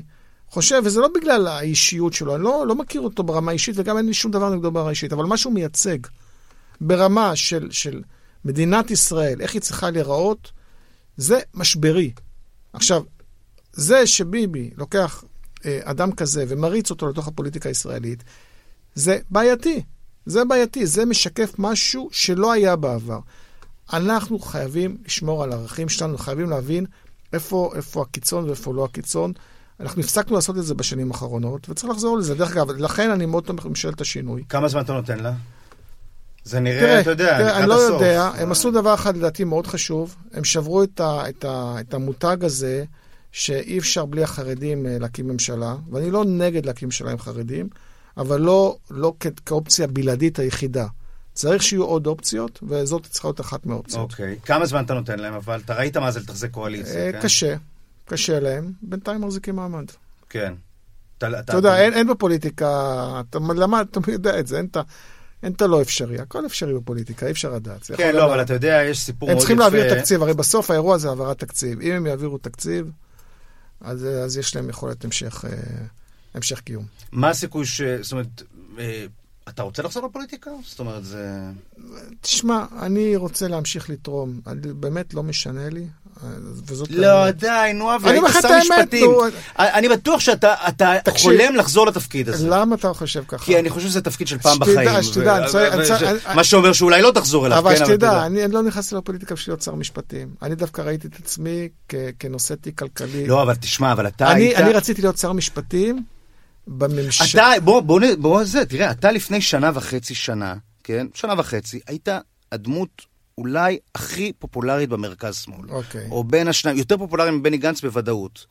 Speaker 2: חושב, וזה לא בגלל האישיות שלו, אני לא מכיר אותו ברמה אישית, וגם אין לי שום דבר נגדו ברמה אישית, אבל מה שהוא מייצג ברמה של מדינת ישראל, איך היא צריכה להיראות, זה משברי. עכשיו, זה שביבי לוקח אדם כזה ומריץ אותו לתוך הפוליטיקה הישראלית, זה בעייתי. זה בעייתי. זה משקף משהו שלא היה בעבר. אנחנו חייבים לשמור על הערכים שלנו, חייבים להבין איפה הקיצון ואיפה לא הקיצון. אנחנו הפסקנו לעשות את זה בשנים האחרונות, וצריך לחזור לזה. דרך אגב, לכן אני מאוד תומך בממשלת השינוי.
Speaker 1: כמה זמן אתה נותן לה? זה נראה, אתה יודע,
Speaker 2: אני לא יודע. הם עשו דבר אחד לדעתי מאוד חשוב. הם שברו את המותג הזה, שאי אפשר בלי החרדים להקים ממשלה, ואני לא נגד להקים ממשלה עם חרדים, אבל לא כאופציה בלעדית היחידה. צריך שיהיו עוד אופציות, וזאת צריכה להיות אחת מהאופציות.
Speaker 1: אוקיי. כמה זמן אתה נותן להם, אבל אתה ראית מה זה לתחזק קואליציה, כן?
Speaker 2: קשה להם. בינתיים מחזיקים מעמד.
Speaker 1: כן.
Speaker 2: אתה יודע, אין בפוליטיקה, למה אתה יודע את זה, אין את הלא אפשרי, הכל אפשרי בפוליטיקה, אי אפשר לדעת.
Speaker 1: כן, לא, אבל אתה יודע, יש סיפור מאוד יפה.
Speaker 2: הם צריכים להעביר תקציב, הרי בסוף האירוע זה העברת תקציב. אם הם יעבירו תקציב, אז יש להם יכולת המשך קיום.
Speaker 1: מה הסיכוי זאת אומרת, אתה רוצה לחזור לפוליטיקה? זאת אומרת, זה...
Speaker 2: תשמע, אני רוצה להמשיך לתרום. באמת לא משנה לי.
Speaker 1: לא, די, נו, אבל היית שר משפטים. אני בטוח שאתה חולם לחזור לתפקיד הזה.
Speaker 2: למה אתה חושב ככה?
Speaker 1: כי אני חושב שזה תפקיד של פעם בחיים. מה שאומר שאולי לא תחזור אליו.
Speaker 2: אבל שתדע, אני לא נכנסתי לפוליטיקה בשביל להיות שר משפטים. אני דווקא ראיתי את עצמי כנושא תיק כלכלי.
Speaker 1: לא, אבל תשמע, אבל אתה היית...
Speaker 2: אני רציתי להיות שר משפטים בממשל...
Speaker 1: בוא זה, תראה, אתה לפני 1.5 שנה, כן? 1.5 היית הדמות אולי הכי פופולרית במרכז שמאל. או בין השניים, יותר פופולרי מבני גנץ בוודאות.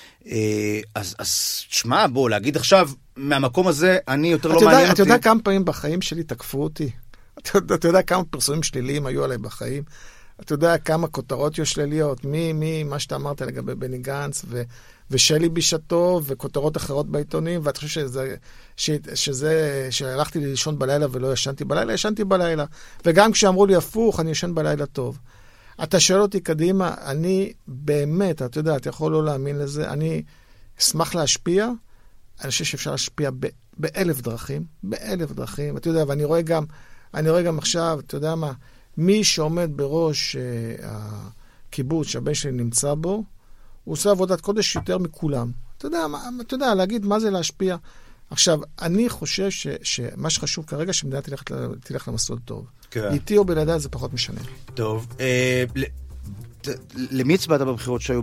Speaker 1: אז תשמע, בוא, להגיד עכשיו, מהמקום הזה, אני יותר לא מעניין אותי.
Speaker 2: אתה יודע כמה פעמים בחיים שלי תקפו אותי? אתה יודע כמה פרסומים שליליים היו עליי בחיים? אתה יודע כמה כותרות יהיו שליליות? מה שאתה אמרת לגבי בני גנץ ושלי בשעתו, וכותרות אחרות בעיתונים, ואתה חושב שהלכתי לישון בלילה ולא ישנתי בלילה, ישנתי בלילה. וגם כשאמרו לי הפוך, אני ישן בלילה טוב. אתה שואל אותי קדימה, אני באמת, אתה יודע, אתה יכול לא להאמין לזה, אני אשמח להשפיע, אני חושב שאפשר להשפיע ב1,000 דרכים, ב1,000 דרכים, אתה יודע, ואני רואה גם עכשיו, אתה יודע מה, מי שעומד בראש הקיבוץ שהבן שלי נמצא בו, הוא עושה עבודת קודש יותר מכולם. אתה יודע, להגיד מה זה להשפיע. עכשיו, אני חושב שמה שחשוב כרגע, שמדינה תלך למסלול טוב. כן. איתי או בלעדיי זה פחות משנה.
Speaker 1: טוב. למי הצבעת בבחירות שהיו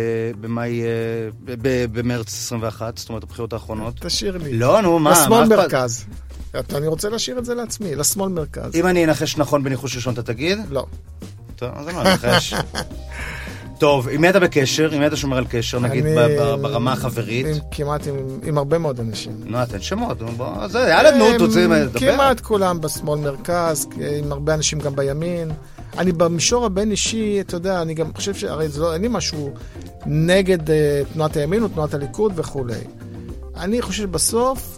Speaker 1: במרץ 21? זאת אומרת, הבחירות האחרונות?
Speaker 2: תשאיר לי.
Speaker 1: לא, נו, מה?
Speaker 2: לשמאל מרכז. אני רוצה להשאיר את זה לעצמי, לשמאל מרכז.
Speaker 1: אם אני אנחש נכון בניחוש ראשון, אתה תגיד?
Speaker 2: לא.
Speaker 1: טוב, אז אני אנחש. טוב, עם מי אתה בקשר? עם מי אתה שומר על קשר, נגיד, ברמה החברית?
Speaker 2: כמעט עם הרבה מאוד אנשים.
Speaker 1: נו, אתן שמות. זה, יאללה, נו, תוצאים לדבר.
Speaker 2: כמעט כולם בשמאל מרכז, עם הרבה אנשים גם בימין. אני במישור הבין אישי, אתה יודע, אני גם חושב שהרי זה לא, אין לי משהו נגד תנועת הימין או תנועת הליכוד וכו'. אני חושב שבסוף,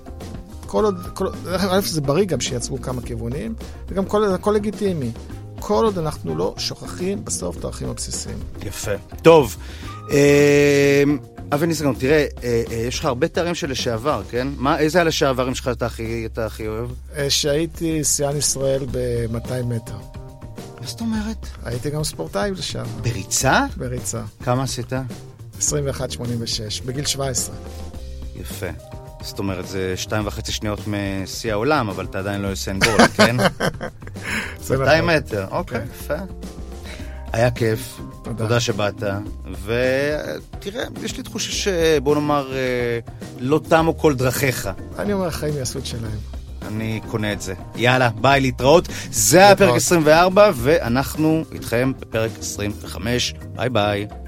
Speaker 2: זה בריא גם שיצרו כמה כיוונים, וגם הכל לגיטימי. כל עוד אנחנו לא שוכחים בסוף את הערכים הבסיסיים.
Speaker 1: יפה. טוב. אבי ניסגון, תראה, יש לך הרבה תארים של לשעבר, כן? איזה הלשעברים שלך אתה הכי אוהב?
Speaker 2: שהייתי שיאן ישראל ב-200 מטר.
Speaker 1: מה זאת אומרת?
Speaker 2: הייתי גם ספורטאי לשעבר.
Speaker 1: בריצה?
Speaker 2: בריצה.
Speaker 1: כמה עשית?
Speaker 2: 21.86, בגיל 17.
Speaker 1: יפה. זאת אומרת, זה 2.5 שניות משיא העולם, אבל אתה עדיין לא יוסן בולט, כן? 200 מטר, אוקיי, יפה. היה כיף, תודה שבאת, ותראה, יש לי תחושה שבוא נאמר, לא תמו כל דרכיך.
Speaker 2: אני אומר, החיים יעשו את שלהם.
Speaker 1: אני קונה את זה. יאללה, ביי, להתראות. זה היה פרק 24, ואנחנו איתכם בפרק 25. ביי ביי.